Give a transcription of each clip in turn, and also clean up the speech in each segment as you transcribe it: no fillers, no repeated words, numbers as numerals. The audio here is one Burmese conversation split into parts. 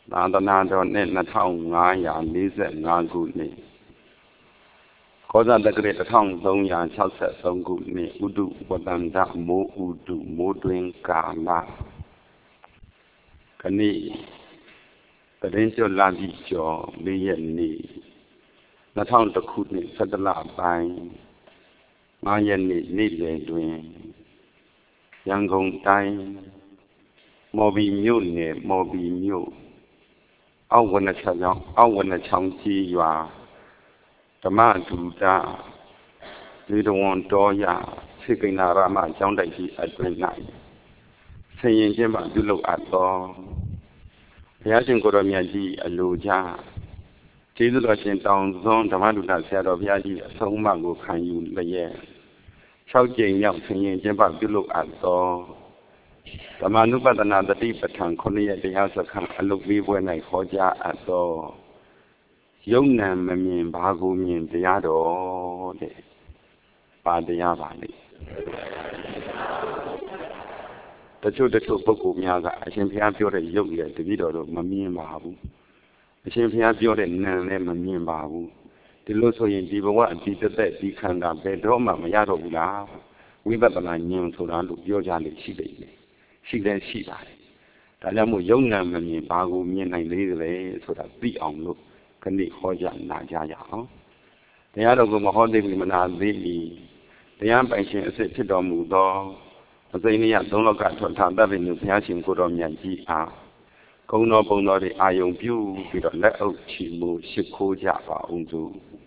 သာသနာတော်နှစ်2545ခုနှစ်ကောဇာတက္ကရာ1363ခုနှစ်ဥတုဝတ္တန္တမိုးဥတုမိုးတွင်ကာလခဏိတရင်ကျော်လာပြီးကျော်4ရက်နေ့2001ခုနှစ်17လပိုင်း5ရက်နေ့နေ့လယ်တွင်ရန်ကုန်တိုင်းမော်ဘီမြို့နယ်မော်ဘီမြို့အောက်ဝနချောင်းကြီးရွာဓမ္မဒူတလေတဝန်တော်ရစေကိနာရမကျောင်းတိုက်ကြီးအတွင်၌ဆင်ရင်ချင်းမှပြုလုပ်အပ်သောဘုရားရှင်ကိုယ်တော်မြတ်ကြီးအလိုချကျေးဇူးတော်ရှင်တောင်စွန်းဓမ္မဒူတဆရာတော်ဘုရားကြီးအဆုံးအမကိုခံယူလျက်6ကြိမ်မြောက်ဆင်ရင်ချင်းမှပြုလုပ်အပ်သောဓမ္မနုပဒနာတတိပဋ္ဌာန်9ရက်တရားစခန်းအလုတ်လေးပွဲ၌ဟောကြားအပ်သောယုံနံမမြင်ဘာကိုမြင်တရားတော်တဲ့ပါတရားပါလေတချို့ပုဂ္ဂိုလ်များကအရှင်ဘုရားပြောတဲ့ယုတ်ရဲ့တပည့်တော်တို့မမြင်ပါဘူးအရှင်ဘုရားပြောတဲ့နံလည်းမမြင်ပါဘူးဒီလိုဆိုရင်ဒီဘဝဒီတသက်ဒီခန္ဓာဘယ်တော့မှမရတော့ဘူးလားဝိပဿနာဉာဏ်ဆိုတာလို့ပြောကြလို့ရှိတယ်ရှိတယ်ရှိပါတယ်ဒါကြောင့်မို့ယုံနာမမြင်ဘာကိုမြင်နိုင်သေးတယ်ဆိုတာသိအောင်လို့ခဏဟောကြားနာကြရအောင်တရားတော်ကိုမဟောသေးဘူးမနာသေးဘူးတရားပိုင်ရှင်အစစ်ဖြစ်တော်မူသောအစိမ့်ရသုံးလောကထွတ်ထာတတ်ပြီလို့ဘုရားရှင်ကိုတော်မြတ်ကြီးအားကုံတော်ပုံတော်တွေအာယုံပြုပြီးတော့လက်အုပ်ချီမှုရှိခိုးကြပါအောင်သူ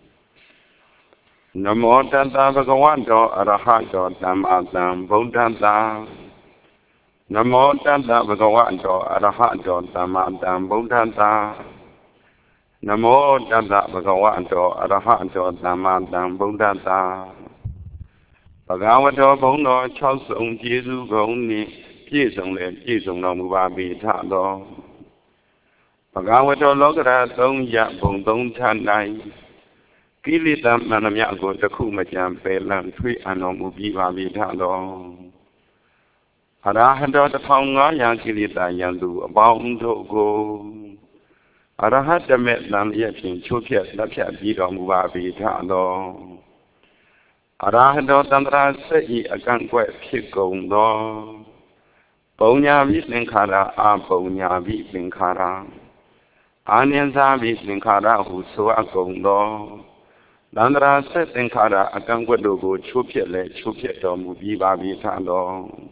နမောတတ္တဗုဒ္ဓဝါတောအရဟတောသမ္မာသမ္ဗုဒ္ဓတ္တနမောတတ္တဗုဒ္ဓဝါတောအရဟတောသမ္မာသမ္ဗုဒ္ဓတ္တနမောတတ္တဗုဒ္ဓဝါတောအရဟတောသမ္မာသမ္ဗုဒ္ဓတ္တဘဂဝတောဘုံတော်6စုံကျေးဇူးကုန်နှင့်ပြည့်စုံတော်မူပါပေထသောဘဂဝတောလောကရ3ရဘုံ3ဌာန၌ကိလေသာမှန်သမျှကိုတစ်ခုမကြံပယ်လန့်ထွေးအံ့တော်မူပြီးပါပေထသောအရဟတော1500ကိလေသာယံသူအပေါင်းတို့ကိုအရဟတမေသံရဖြင့်ချိုးဖျက်လက်ဖြတ်ပြီးတော်မူပါပေထသောအရဟတောတန္တရာစိတ်ဤအကန့်ကွက်ဖြစ်ကုန်သောပုံညာဝိသင်္ခါရအပုံညာဝိသင်္ခါရအာနိသဝိသင်္ခါရဟုဆိုအပ်ကုန်သောတန္တရာစိတ်သင်္ခါရအကန့်ကွက်တို့ကိုချိုးဖျက်တော်မူပြီးပါပြီထသော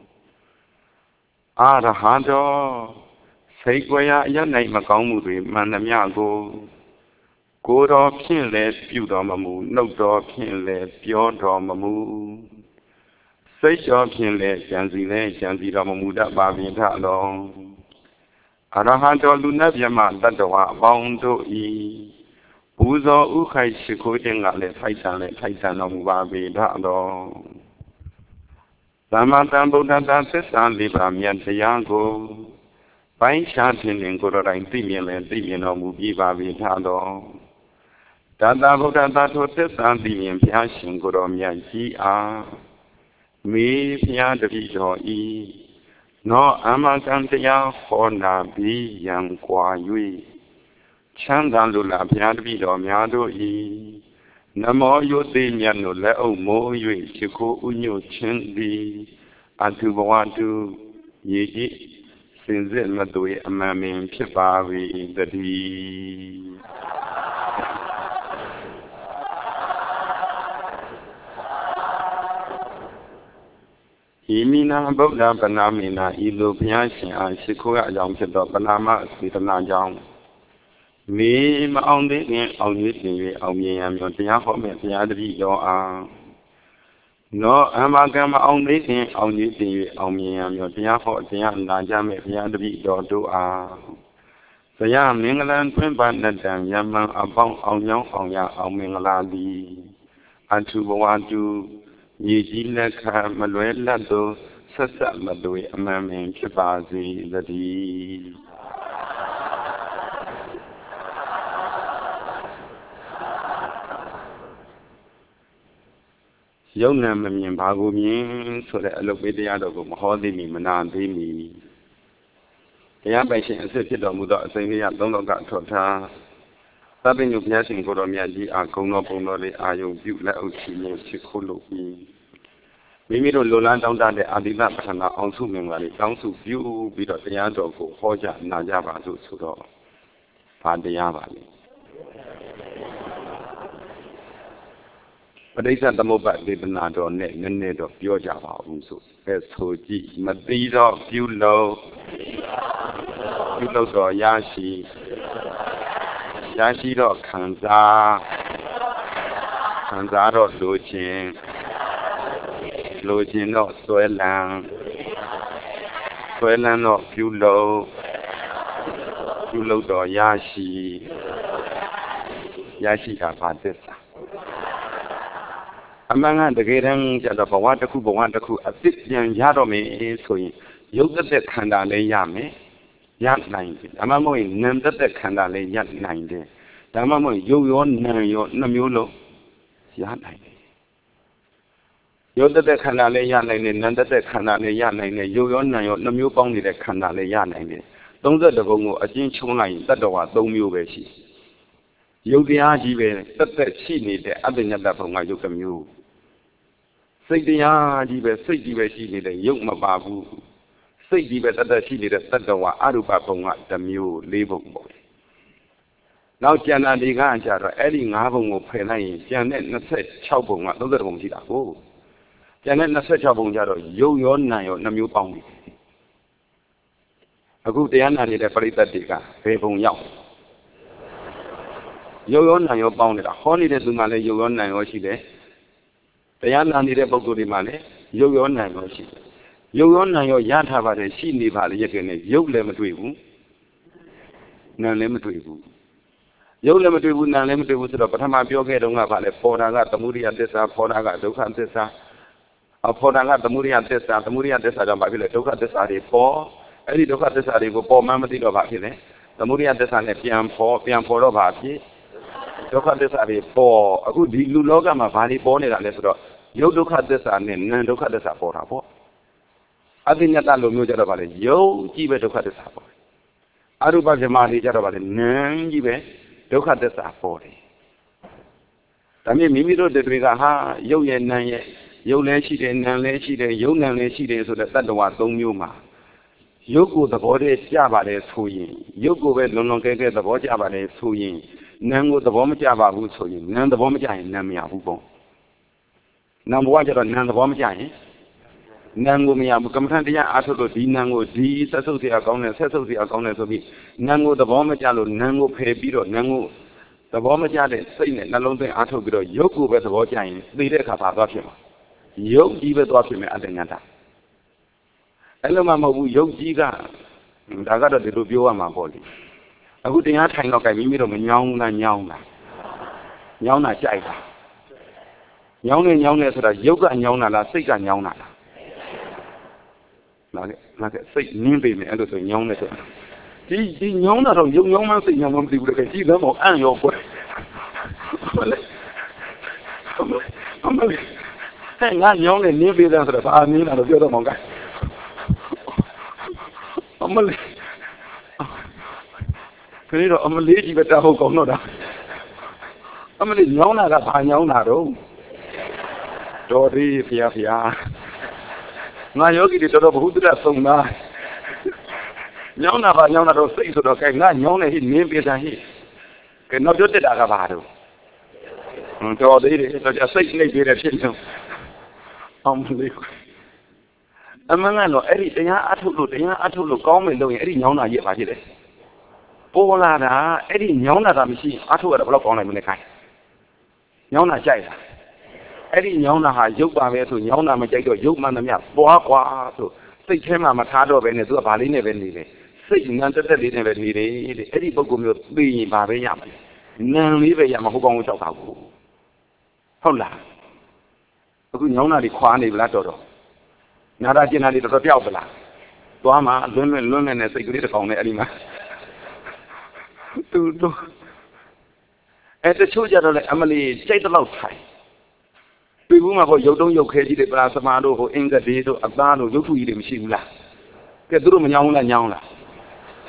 အရဟတောစိတ်ကိုယ်ရာအရ၌မကောင်းမှုတွေမှန်သမျှကိုယ်တော်ဖြင့်လည်းပြုတော်မမူနှုတ်တော်ဖြင့်လည်းပြောတော်မမူစိတ်တော်ဖြင့်လည်းကြံစီတော်မမူတတ်ပါပြီထသောအရဟတောလူနတ်မြတ်တတ္တဝါအပေါင်းတို့ဤပူဇော်ဥခိုက်ရှိခိုးခြင်းကလည်းထိုက်တန်တော်မူပါပေထသောသမ္မာသမ္ဗုဒ္ဓတ္တသစ္စာလေးပါးမြတ်တရားကိုပိုင်းခြားခြင်းကိုယ်တော်တိုင်သိမြင်တော်မူပြီးပါပြီထသောတတ္တဗုဒ္ဓသာထိုသစ္စာသိမြင်ဘုရားရှင်ကိုယ်တော်မြတ်ကြီးအားမေဘုရားတပည့်တော်ဤနောအမကံတရားဟောနာပြီးရန်ကွာ၍ချမ်းသာလိုလားဘုရားတပည့်တော်များတို့ဤနမောယုတိမြတ်တို့လက်အုပ်မိုး၍ရှိခိုးဥညွတ်ခြင်းသည်အထုဘဝတုရေကြီးစင်စစ်မသွေအမှန်ပင်ဖြစ်ပါ၏တည်းဤမိနာဗုဒ္ဓပနာမိနာဤလိုဘုရားရှင်အားရှိခိုးရအကြောင်းဖြစ်သောပနာမစေတနာကြောင့်မေမအောင်သေးခင်အောင်၍တင်၍အောင်မြင်ရမည်တရားဟောမဲ့ဘုရားတပည့်တော်အားနောအမကံမအောင်သေးခင်အောင်၍တင်၍အောင်မြင်ရမည်တရားဟောတရားနာကြမဲ့ဘုရားတပည့်တော်တို့အားဘုရားမင်္ဂလာတွင်ပါဏတံယမံအပေါင်းအောင်ကြောင်းအောင်ရအောင်မင်္ဂလာသည်အထုဘဝတုရေကြီးလက်ခမလွဲလတ်သောဆက်ဆက်မသွေအမှန်ပင်ဖြစ်ပါစေတည်းယုံနာမမြင်ဘာကိုမြင်ဆိုတဲ့အလုပ်ပေးတရားတော်ကိုမဟောသေးမီမနာသေးမီတတရားပိုင်ရှင်အစစ်ဖြစ်တော်မူသောအစဉ်လေးရသုံးတော်ကထောက်ထားသဗ္ဗညုဘုရားရှင်ကိုတော်မြတ်ကြီးအားဂုဏ်တော်ပုံတော်လေးအာယုံပြုလက်အုပ်ချီးမြှင့်ချစ်ခိုးလို့ပြီးမိမိတို့လူလန်းတောင်းတတဲ့အာတိသပထနာအောင်စုမင်္ဂလာလေးတောင်းစုပြုပြီးတော့တရားတော်ကိုဟောကြားနာကြပါစို့ဆိုတော့ဘာတရားပါလဲပဋိစ္စသမုပ္ပါဒေသနာတော်နဲ့နည်းနည်းတော့ပြောကြပါဦးဆိုအဲဆိုကြည့်မသိတော့ပြုလို့တော့ရရှိတော့ခံစားတော့လိုချင်တော့ဆွဲလန်းတော့ပြုလို့တော့ရရှိတာပါသစ္စာအမှန်ကတကယ်တမ်းကျတော့ဘဝတစ်ခုအသစ်ပြန်ရတော့မယ်ဆိုရင်ရုပ်သက်ခန္ဓာလည်းရမယ်ရနိုင်တယ်ဒါမှမဟုတ်ရင်နာမ်သက်ခန္ဓာလည်းရနိုင်တယ်ဒါမှမဟုတ်ရုပ်ရောနာမ်ရောနှစ်မျိုးလုံးရနိုင်တယ်ရုပ်သက်ခန္ဓာလည်းရနိုင်တယ်နာမ်သက်ခန္ဓာလည်းရနိုင်တယ်ရုပ်ရောနာမ်ရောနှစ်မျိုးပေါင်းနေတဲ့ခန္ဓာလည်းရနိုင်တယ်32ဘုံကိုအကျဉ်းချုံးလိုက်ရင်တတ္တဝါ3မျိုးပဲရှိရုပ်တရားကြီးပဲသက်ရှိနေတဲ့အတ္တညတ္တဘုံကရုပ်တစ်မျိုးစိတ်တရားကြီးပဲစိတ်ကြီးပဲရှိနေတဲ့ရုပ်မပါဘူးစိတ်ကြီးပဲသက်ရှိနေတဲ့တတ္တဝါအရူပဘုံကတစ်မျိုး၄ဘုံပေါ့နောက်ကျန်တာဒီကကြတော့အဲ့ဒီ5ဘုံကိုဖယ်လိုက်ရင်ကျန်တဲ့26ဘုံက30ဘုံရှိတာကိုကျန်တဲ့26ဘုံကြတော့ရုပ်ရောနာမ်ရော2မျိုးပေါင်းပြီအခုတရားနာနေတဲ့ပရိသတ်တွေကဘယ်ဘုံရောက်ရုပ်ရောနာမ်ရောပေါင်းနေတာဟောနေတဲ့သူမှလည်းရုပ်ရောနာမ်ရောရှိတယ်တရားနာနေတဲ့ပုဂ္ဂိုလ်တွေမှလည်းရုပ်ရောနာမ်ရောရှိတယ်ရုပ်ရောနာမ်ရောရထားပါတယ်ရှိနေပါလေရတဲ့နဲ့ရုပ်လည်းမတွေ့ဘူးနာမ်လည်းမတွေ့ဘူးရုပ်လည်းမတွေ့ဘူးနာမ်လည်းမတွေ့ဘူးဆိုတော့ပထမပြောခဲ့တုန်းကဗာလဲပေါ်တာကသမုဒိယသစ္စာပေါ်တာကဒုက္ခသစ္စာပေါ်တာကသမုဒိယသစ္စာကြောင့်ဘာဖြစ်လဲဒုက္ခသစ္စာတွေပေါ်အဲ့ဒီဒုက္ခသစ္စာတွေကိုပေါ်မှန်းမသိတော့ဘာဖြစ်လဲသမုဒိယသစ္စာနဲ့ပြန်ပေါ်တော့ဘာဖြစ်ဒုက္ခသစ္စာတွေပေါ်အခုဒီလူလောကမှာဘာတွေပေါ်နေတာလဲဆိုတော့ရုပ်ဒုက္ခသစ္စာနဲ့နာမ်ဒုက္ခသစ္စာပေါ်တာပေါ့အသိဉာဏ်လိုမျိုးကြတော့ဗာလဲရုပ်ကြီးပဲဒုက္ခသစ္စာပေါ်အရူပဗြဟ္မာတွေကြတော့ဗာလဲနာမ်ကြီးပဲဒုက္ခသစ္စာပေါ်တယ်ဒါမြင်မိမိတို့တွေကဟာရုပ်ရဲ့နာမ်ရဲ့ရုပ်လည်းရှိတယ်နာမ်လည်းရှိတယ်ရုပ်နာမ်လည်းရှိတယ်ဆိုတဲ့တတ္တဝါ3မျိုးမှာရုပ်ကိုသဘောတည်းကြပါတယ်ဆိုရင်ရုပ်ကိုပဲလွန်ကဲသဘောကြပါတယ်ဆိုရင်နာမ်ကိုသဘောမကျပါဘူးဆိုရင်နာမ်သဘောမကျရင်နာမ်မရဘူးပေါ့နာမ်ဘဝကျတော့နာမ်သဘောမကျရင်နာမ်ကိုမရဘူးကမ္မထတရားအားထုတ်လို့ဒီနာမ်ကိုဒီဆက်ဆုပ်เสียကောင်းတယ်ဆက်ဆုပ်เสียကောင်းတယ်ဆိုပြီးနာမ်ကိုသဘောမကျလို့နာမ်ကိုဖယ်ပြီးတော့နာမ်ကိုသဘောမကျတဲ့စိတ်နဲ့နှလုံးသွင်းအားထုတ်ပြီးတော့ရုပ်ကိုပဲသဘောကျရင်သိတဲ့အခါပါသွားဖြစ်မှာရုပ်ကြီးပဲသွားဖြစ်မယ်အတ္တဉာဏ်တာအဲ့လိုမှမဟုတ်ဘူးရုပ်ကြီးကဒါကတော့ဒီလိုပြောရမှာပေါ့လေအခုတရားထိုင်တော့ကြိုက်မိမိတို့မညောင်းတာကြိုက်တာညောင်းနေဆိုတာရုပ်ကညောင်းတာလားစိတ်ကညောင်းတာလားလာခဲ့စိတ်နင်းပေမယ်အဲ့လိုဆိုညောင်းနေဆိုဒီညောင်းတာတော့ရုပ်ညောင်းမှစိတ်ညောင်းမှမသိဘူးတကယ်ကြည့်တယ်မို့အံ့ရောပွဲအမလေးဟဲ့ငါညောင်းနေနင်းပေတယ်ဆိုတော့ဘာနင်းတာတော့ပြောတော့မောင်ကအမလေးခရီးတော့အမလေးကြီးပဲတာဟုတ်ကောင်းတော့တာအမလေးညောင်းတာကဘာညောင်းတာတော့တော်သေးဖျားငါယောဂီတွေတော်ဘုဒ္ဓရဆုံးသားညောင်းတာတော့စိတ်ဆိုတော့ကဲငါညောင်းနေဟိနင်းပေးတာဟိကဲတော့တက်တာကဘာတော့တော်သေးတယ်တော့စိတ်နှိပ်ပေးတယ်ဖြစ်နေအမလေးအမှန်ကတော့အဲ့ဒီတရားအထုတ်လို့ကောင်းမယ်လို့ရင်အဲ့ဒီညောင်းတာရဲ့ဘာဖြစ်လဲပေါ်လာတာအဲ့ဒီညောင်းတာမရှိအထုတ်ရတော့ဘယ်တော့ကောင်းနိုင်မလဲခိုင်းညောင်းတာကြိုက်တာအဲ့ဒီညောင်းတာဟာရုပ်ပါပဲဆိုညောင်းတာမကြိုက်တော့ရုပ်မှန်သမျှပွားကွာဆိုစိတ်ထဲမှာမထားတော့ပဲနဲ့သူကဘာလေးနဲ့ပဲနေတယ်စိတ်နံတက်လေးနဲ့ပဲနေတယ်တဲ့အဲ့ဒီပုဂ္ဂိုလ်မျိုးသိရင်ဘာပဲရမလဲနံလေးပဲရမှာဟုတ်ကောင်းကိုကြောက်တာကိုဟုတ်လားအခုညောင်းတာတွေခွာနေဗလားတော်နာတာကျင်တာတွေတော်ပြောက်သလားသွားမှာလွန်းနဲ့စိတ်ကလေးတစ်ကောင်နဲ့အဲ့ဒီမှာသူအဲ့တချို့ကြတော့လေအမလီစိတ်တလောက်ထိုင်ပြီဘူးမှာပေါ့ရုပ်တုံးရုပ်ခဲကြီးတွေပလာသမားတို့ဟိုအင်္ဂဒေးတို့အသားတို့ရုပ်ထုကြီးတွေမရှိဘူးလားကဲသူတို့မညောင်းလားညောင်းလား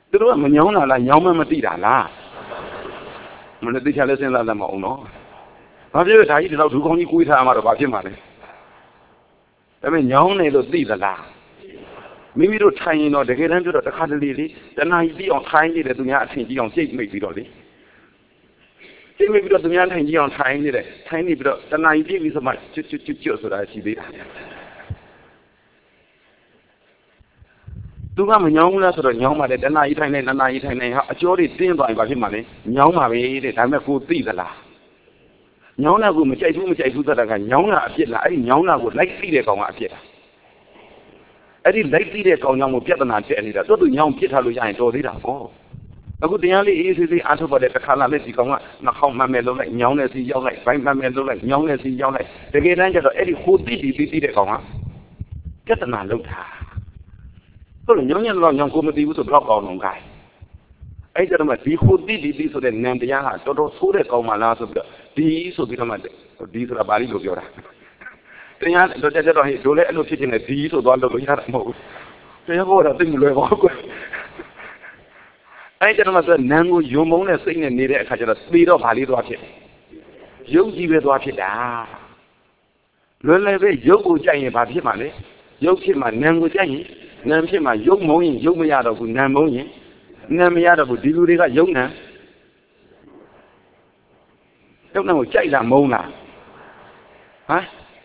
Terus menyong lah nyong memang tidak lah. Mana tidak lesson lah mau no. Tapi saya di laut dukung ni kui sama ada bagi mana. Tapi nyong ni tu tidak lah. Mimi tu Thai no, dekat tu tu dekat lili. Dan hari ni orang Thai ni tu dunia Thai ni orang cik mai bido ni. Cik mai bido dunia Thai ni orang Thai ni Thai ni bido. Dan hari ni bisa macam cuci sudah sih. Tu kan menyong lah sudah nyong mana. Dan hari Thai ni, acori tin tu bagi mana. Nyong mana ni, tapi aku tidak lah. Nyong lah aku macam itu tak kan. Nyong lah apiat lah. Nyong lah aku like dia kau apiat. Adi like dia kau nyong apiat nanti ni dah. Tu nyong apiat halu yang itu dia kau. Aku tengah li ini atau pada kekalan ni kau nak kau mana lo like nyong ni si jauh like, baik mana lo like nyong ni si jauh like. Jadi nanti kalau adi khudi dia kau kita nak lo dah. Kalau nyong lo nyong komedi itu berapa kau nongkai. Jadi macam di khudi di sudah nanti yang tu sudah kau malah sudah. Di sudah macam di sudah balik lo biar. Tengah tu jadi orang itu le lo cakap ni di sudah lo biar mau. Tengah kau dah tinggal le kau. Jadi macam nangu jomong le sih ni dek kajar speedo balik tu apa? Jom jiwa tu apa dah? Lo le be jom ucai ni bagi mana? Jom si mana nangu ucai? Nangu si mana jom mongi jom ya dah pun nangu mongi. Nangu ya dah pun di luar kan jom na. Jom nangu ucai dah mong lah. Hah?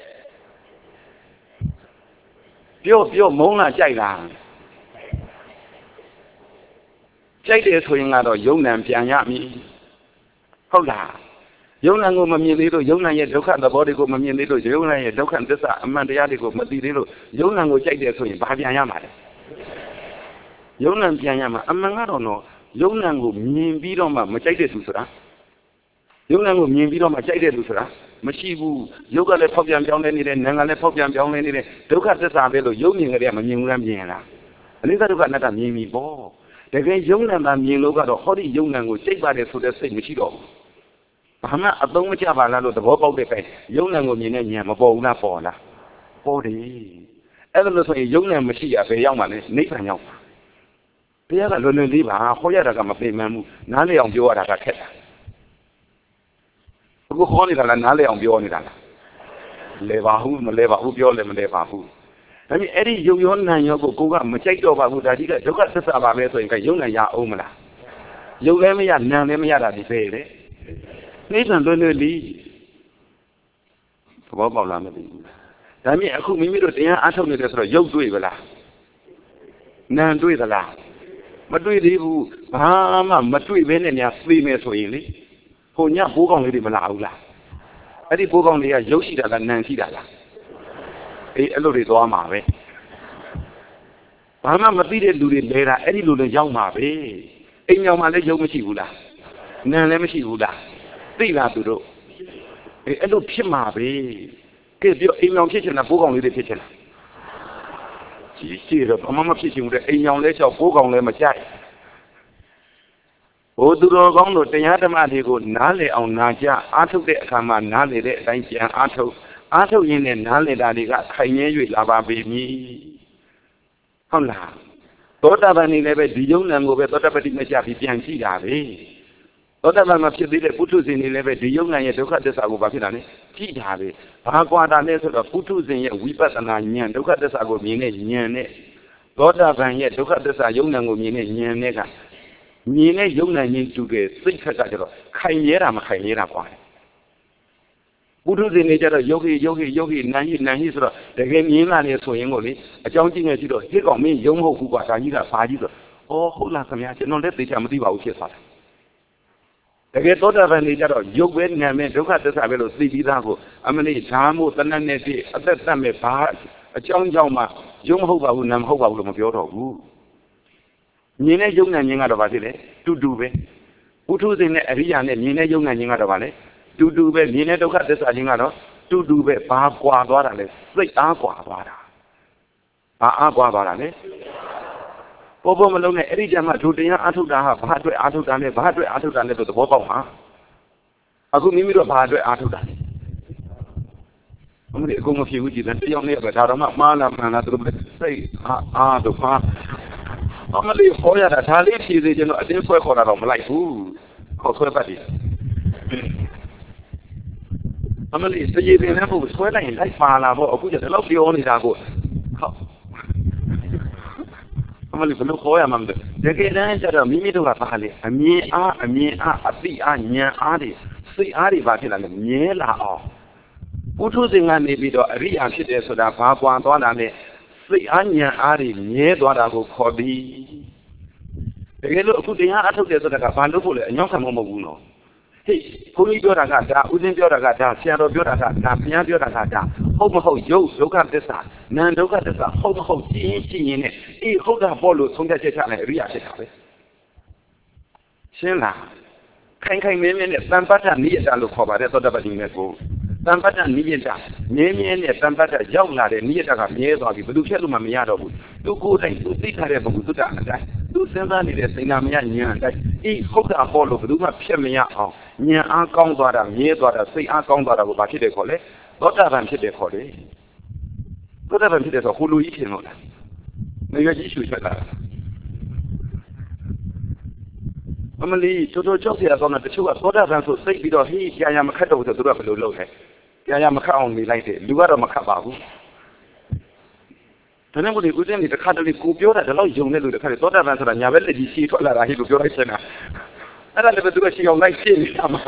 Biar mong lah ucai lah. Cai dia tu yang ada jom nan piang ya mi. Kau lah. Jom nan aku memilih tu, jom nan ye dokan dah body aku memilih tu, jom nan ye dokan desa aman dia aku mesti tu, jom nan aku cai dia tu yang bahagian yang mana. Jom nan piang ya mana, aman ada no, jom nan aku mimpi tu mah cai dia tu sudah. Jom nan aku mimpi tu mah cai dia tu sudah. Mesti bu, jom kalau pop yang piang ni deh, nengal le pop yang piang ni deh, dokan desa belu, jom ni ngerti apa mingguan piang lah. Ini kan dokan nanti mimpi bo. Tapi jom nan mimpi lo kan, hari jom nan aku cai pada sudah sih mesti do. Hama abang macam apa lalu tu bawa deh kai, jom nan aku ni bawa na bawa lah, bawa deh. Kalau tu jom nan mesti apa yang mana, ni pun yang. Dia kalau ni bah, kau ya dah kamu pemamu, nale yang jual dah kat. Aku kau ni kalau nale yang jual ni dah. Lebahu jual lebahu. Tapi eri jom nan yang aku kan macam itu bahu tadi kan, juga sesuatu apa tu yang kai jom nan ya lah. Jom ni ya nan ni ya dah di sini. Ni kan ni. Sebab apa lama ni? Tapi aku mimi tu tengah asal ni terus jauh tu ibalah. Nan tu ibalah. Matui di bu, matui benda ni asli me so ini. Punya bukan ni malau lah. Adi bukan dia jauh sih dah nan sih dah lah. Elo di doa mawe. Mati dia dulu lera, adi dulu jauh mawe. Yang mana jauh mesti gula. Nan le mesti gula. Tidak tu. Elo pima be. Kerja yang kita nak bukan ni kita nak. Chỉ là mà chỉ dùng để anh nhau lấy cho cố gắng lấy mà chạy. Ô tu đó gắng rồi tiếng hát mà thì cũng ná lệ ông ná cha, ăn thuốc đệ khám mà ná lệ đệ đánh chén ăn thuốc như này ná lệ đã đi cả khai nhé rồi là bà bì mi. Không là, tốt ta bạn này về đi giống là ngồi về tốt ta bạn đi mà cha bị tiền chi cả về. Tốt ta bạn mà chỉ đi để phụ thu gì này về đi giống là nhiều khác để sao cũng bảo cái này chi cả về. Bà qua đàn này rồi phụ thu gì vậy, quý bát là nhàn, đâu khác để sao cũng miếng này nhàn này. Tốt ta bạn vậy, đâu khác để sao giống là ngồi miếng này nhàn này cả. Miếng này giống là nhìn chủ đề sinh khởi cả rồi, khai nhé ra mà khai nhé ra qua. Phụ thu gì này cho rồi yogi nãy rồi, để cái miếng là này soi ngồi đi, trong chính này chỉ rồi, hết còn mình giống hậu phụ quả cái gì là phá gì rồi. Ô, không là cái gì, chỉ nói để chạm đi vào kia sao? Cái tốt là phải cho rồi, dục bên nhà mình đâu khác để sao về rồi đi ra của, anh mình đi tham ô tân anh này thì, ở đây ta mới phá, trong mà giống hậu vào nằm hậu vào là một biểu đồ. Nhìn này giống là những người đó vào thì đấy, tu về, phụ thu gì này, ở đây này nhìn này giống là những người đó vào đấy, tu về, nhìn này đâu khác để sao những người đó, tu về, phá qua đó là đấy, xây á qua đó là, á qua đó là đấy. Bố mà lâu này đi chăm mà thu tiền ăn thuốc đá phá đuổi ăn thuốc đá này tôi bố bảo hả? Aku mimi rồi phá đuổi ăn thuốc đá. Ông này cũng một phiếu gì đó, ông này phải thao đó mà làm là tôi xây tôi phá. မလေးခေါ်ရတာဒါလေးဖြေစေချင်တော့အတင်းဆွဲခေါ်တာတော့မလိုက်ဘူးခေါ်ဆွဲပတ်တယ်အမလေးစည်ပင်လည်းဖို့ဆွဲလိုက်ရင်လိုက်ပါလာပေါ့အခုကျတော့ပြောနေတာကိုဟုတ်အမလေးဘယ်လိုခေါ်ရမှာမလဲတကယ်တမ်းကျတော့မိမိတို့ကပါလေအမြင်အားအသိအားဉာဏ်အားတွေစိတ်အားတွေပါဖြစ်လာတယ်မြဲလာအောင်ပုထုဇဉ်ကနေပြီးတော့အရိယာဖြစ်တယ်ဆိုတာဘာကွာသွားတာလဲစိတ်အားဉာဏ်အားတွေမြဲသွားတာကိုခေါ်သည်တကယ်လို့အခုတရားအထုတ်တယ်ဆိုတာကဘာလို့ဖို့လဲအညောင်းခံမဟုတ်ဘူးနော်ဟေးဘုန်းကြီးပြောတာကဒါဦးဇင်းပြောတာကဒါဆရာတော်ပြောတာကဒါဘုရားပြောတာကဒါဟုတ်မဟုတ်ရုပ်ဒုက္ခသစ္စာနာမ်ဒုက္ခသစ္စာဟုတ်မဟုတ်ကြည့်ရင်နဲ့အေးဟုတ်တာပေါ့လို့ဆုံးဖြတ်ချက်ချလိုက်အရိယာဖြစ်တာပဲရှင်းလားခိုင်မင်းနဲ့တန်ပတ်တာနိယတာလို့ခေါ်ပါတယ်သောတပတိနဲ့ကိုတန်ပတ်တာနိယတာမြဲနဲ့တန်ပတ်တာရောက်လာတဲ့နိယတာကမြဲသွားပြီဘယ်သူဖြစ်လို့မှမရတော့ဘူးသူကိုယ်တိုင်သူသိထားတဲ့ဘုသူတ္တအတိုင်းသူစဉ်းစားနေတဲ့စိတ်နာမရဉာဏ်အတိုင်းအေးဟုတ်တာပေါ့လို့ဘယ်သူမှဖြစ်မရအောင်ဉာဏ်အားကောင်းသွားတာမြဲသွားတာစိတ်အားကောင်းသွားတာကိုဘာဖြစ်တယ်ခေါ်လဲသောတာပန်ဖြစ်တယ်ခေါ်တယ်သောတာပန်ဖြစ်တယ်ဆိုဟိုလူကြီးဖြစ်လို့လားနေရကြီးရှူချက်လာအမလီတော်ကြောက်เสียတော့တချို့ကသောတာပန်ဆိုစိတ်ပြီးတော့ဟေးကြာမခတ်တော့ဘူးဆိုသူကဘယ်လိုလုပ်လဲကြာမခတ်အောင်နေလိုက်တယ်လူကတော့မခတ်ပါဘူးဒါနဲ့ကိုဒီဦးစင်းဒီတစ်ခါတလေကိုပြောတာဒါတော့ယုံနေလို့တစ်ခါလေသောတာပန်ဆိုတာညာဘက်လက်ကြီးရှည်ထွက်လာတာဟိလို့ပြောလိုက်ချင်တာအဲ့ဒါလည်းဘယ်သူကရှည်အောင်လိုက်ရှင်းနေတာမှာ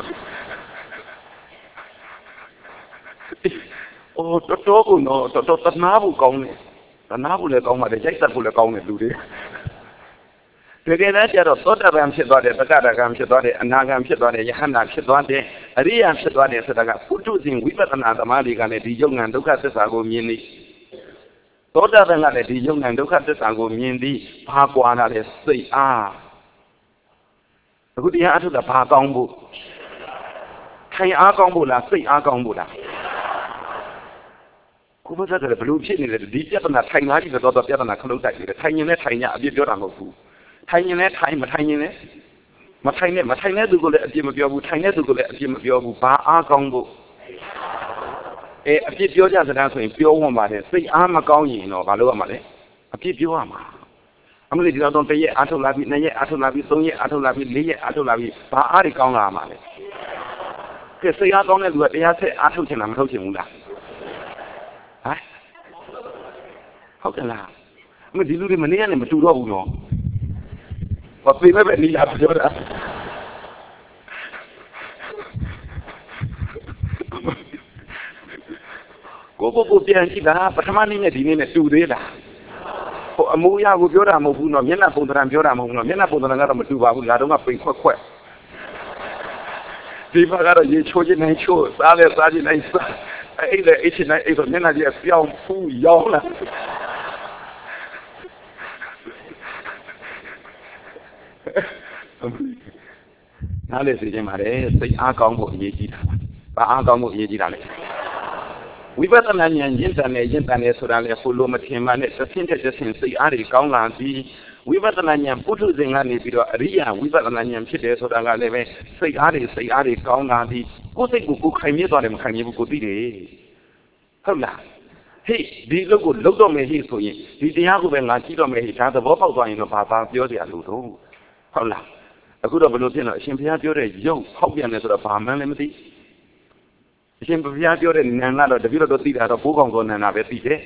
အိုးတော်ကိုနော်တော်တနာဖို့ကောင်းတယ်တနာဖို့လည်းကောင်းပါတယ်ရိုက်ဆက်ဖို့လည်းကောင်းတယ်လူတွေတကယ်တမ်းကျတော့သောတာပန်ဖြစ်သွားတယ်သက္ကတာကံဖြစ်သွားတယ်အနာဂံဖြစ်သွားတယ်ယဟန္တာဖြစ်သွားတယ်အရိယာဖြစ်သွားတယ်ဆိုတာကပုထုဇဉ်ဝိပဿနာသမားတွေကလည်းဒီယုံ nant ဒုက္ခသစ္စာကိုမြင်နေသောတာပန်ကလည်းဒီယုံ nant ဒုက္ခသစ္စာကိုမြင်ပြီးဘာကွာလာလဲစိတ်အားအခုတရားအထုတ်တာဘာကောင်းဖို့ထိုင်အားကောင်းဖို့လားစိတ်အားကောင်းဖို့လားကိုယ်ဘာသာတယ်ဘလို့ဖြစ်နေလဲဒီပြဿနာထိုင်သားကြီးတော့ပြဿနာခလုတ်တိုက်နေတယ်ထိုင်ရင်လည်းထိုင်ရအပြစ်ပြောတာမဟုတ်ဘူးထိုင်ရင်လည်းထိုင်မထိုင်ရင်လည်းမထိုင်တဲ့သူကိုလည်းအပြစ်မပြောဘူးထိုင်တဲ့သူကိုလည်းအပြစ်မပြောဘူးဘာအားကောင်းဖို့အပြစ်ပြောကြစကားဆိုရင်ပြောဝင်ပါတယ်စိတ်အားမကောင်းရင်တော့ဘာလို့ရမှာလဲအပြစ်ပြောရမှာအမလေးဒီတော့တရက်အားထုတ်လာပြီ2ရက်အားထုတ်လာပြီ3ရက်အားထုတ်လာပြီ4ရက်အားထုတ်လာပြီဘာအားတွေကောင်းလာမှာလဲကဲစိတ်အားကောင်းတဲ့လူကတရားဆက်အားထုတ်ချင်တာမထုတ်ချင်ဘူးလားဟမ်ဟုတ်ကဲ့လားအမဒီလူတွေမနေရနဲ့မတူတော့ဘူးနော်ဘာပြေမဲ့ပဲနီလာပြောတာကိုပြန်ကြည့်လားပထမနေ့နဲ့ဒီနေ့နဲ့တူသေးလားဟိုအမိုးရကိုပြောတာမဟုတ်ဘူးနော်မျက်နှာပုံသဏ္ဍာန်ပြောတာမဟုတ်ဘူးနော်မျက်နှာပုံသဏ္ဍာန်ကတော့မတူပါဘူးငါတို့ကပိန်ခွက်ဒီဘက်ကတော့ရေချိုးခြင်းနိုင်ချိုးစားလဲစားခြင်းနိုင်စားအဲ့လေအဲ့ချင်းနိုင်အဲ့တော့မျက်နှာကြီးပြောင်းဖူးရောင်းလာနားလေစီခြင်းပါတယ်စိတ်အားကောင်းဖို့အရေးကြီးတာပါအားကောင်းဖို့အရေးကြီးတာလေဝိပဿနာဉာဏ်ရင့်တန်တယ်ဆိုတာလေဟိုလိုမထင်မှနဲ့တစ်ဆင့်စိတ်အားတွေကောင်းလာပြီးဝိပဿနာဉာဏ်ပုထုဇဉ်ကနေပြီးတော့အရိယာဝိပဿနာဉာဏ်ဖြစ်တယ်ဆိုတာကလည်းပဲစိတ်အားတွေကောင်းလာပြီးကိုယ်စိတ်ကိုခိုင်မြဲသွားတယ်မခိုင်မြဲဘူးကိုသိတယ်ဟုတ်လားဟေးဒီလုပ်ကိုလုပ်တော့မယ်ဟေ့ဆိုရင်ဒီတရားကိုပဲငါကြည့်တော့မယ်ဟေ့ဒါသဘောပေါက်သွားရင်တော့ဘာပြောစရာလို့တော့ဟုတ်လားအခုတော့ဘယ်လိုဖြစ်တော့အရှင်ဘုရားပြောတဲ့ရုပ်ဟောက်ပြန်တယ်ဆိုတော့ဘာမှန်းလည်းမသိအရှင်ဘုရားပြောတဲ့နာမ်ကတော့တပည့်တော်သိတာတော့ဘိုးကောင်သောနာမ်ပဲသိတယ်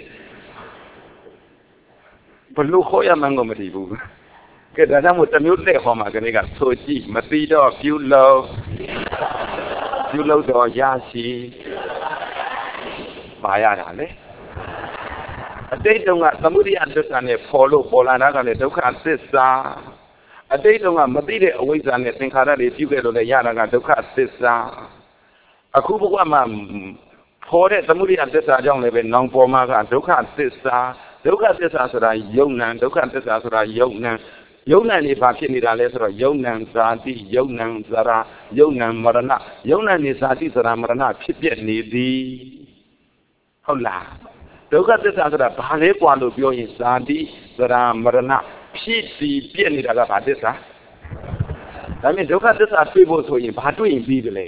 ဘလို့ခေါ်ရမှန်းကိုမသိဘူးကဲဒါကြောင့်မို့တမျိုးလက်ဟောမှာကနေကဆိုကြည့်မသိတော့ပြုလုပ်တော့ရရှိပါရတာလေအတိတ်တုန်းကသမုဒိယသစ္စာနဲ့ပေါ်လာတာကလည်းဒုက္ခသစ္စာအတိတ်တုန်းကမသိတဲ့အဝိဇ္ဇာနဲ့သင်္ခါရတွေပြုခဲ့လို့လည်းရတာကဒုက္ခသစ္စာအခုဘဝမှာပေါ်တဲ့သမုဒိယသစ္စာကြောင့်လည်းပဲနောင်ပေါ်မှာကဒုက္ခသစ္စာဆိုတာယုံနံဒုက္ခသစ္စာဆိုတာယုံနံနေဘာဖြစ်နေတာလဲဆိုတော့ယုံနံဇာတိယုံနံဇရာယုံနံမရဏယုံနံနေဇာတိဇရာမရဏဖြစ်ပြနေသည်ဟုတ်လားဒုက္ခသစ္စာဆိုတာဘာလဲกว่าလို့ပြောရင်ဇာတိဇရာမရဏဖြစ်စီပြည့်နေတာကဘာသစ္စာဒါမြင်ဒုက္ခသစ္စာတွေ့ဖို့ဆိုရင်ဘာတွေ့ရင်ပြီးတယ်လဲ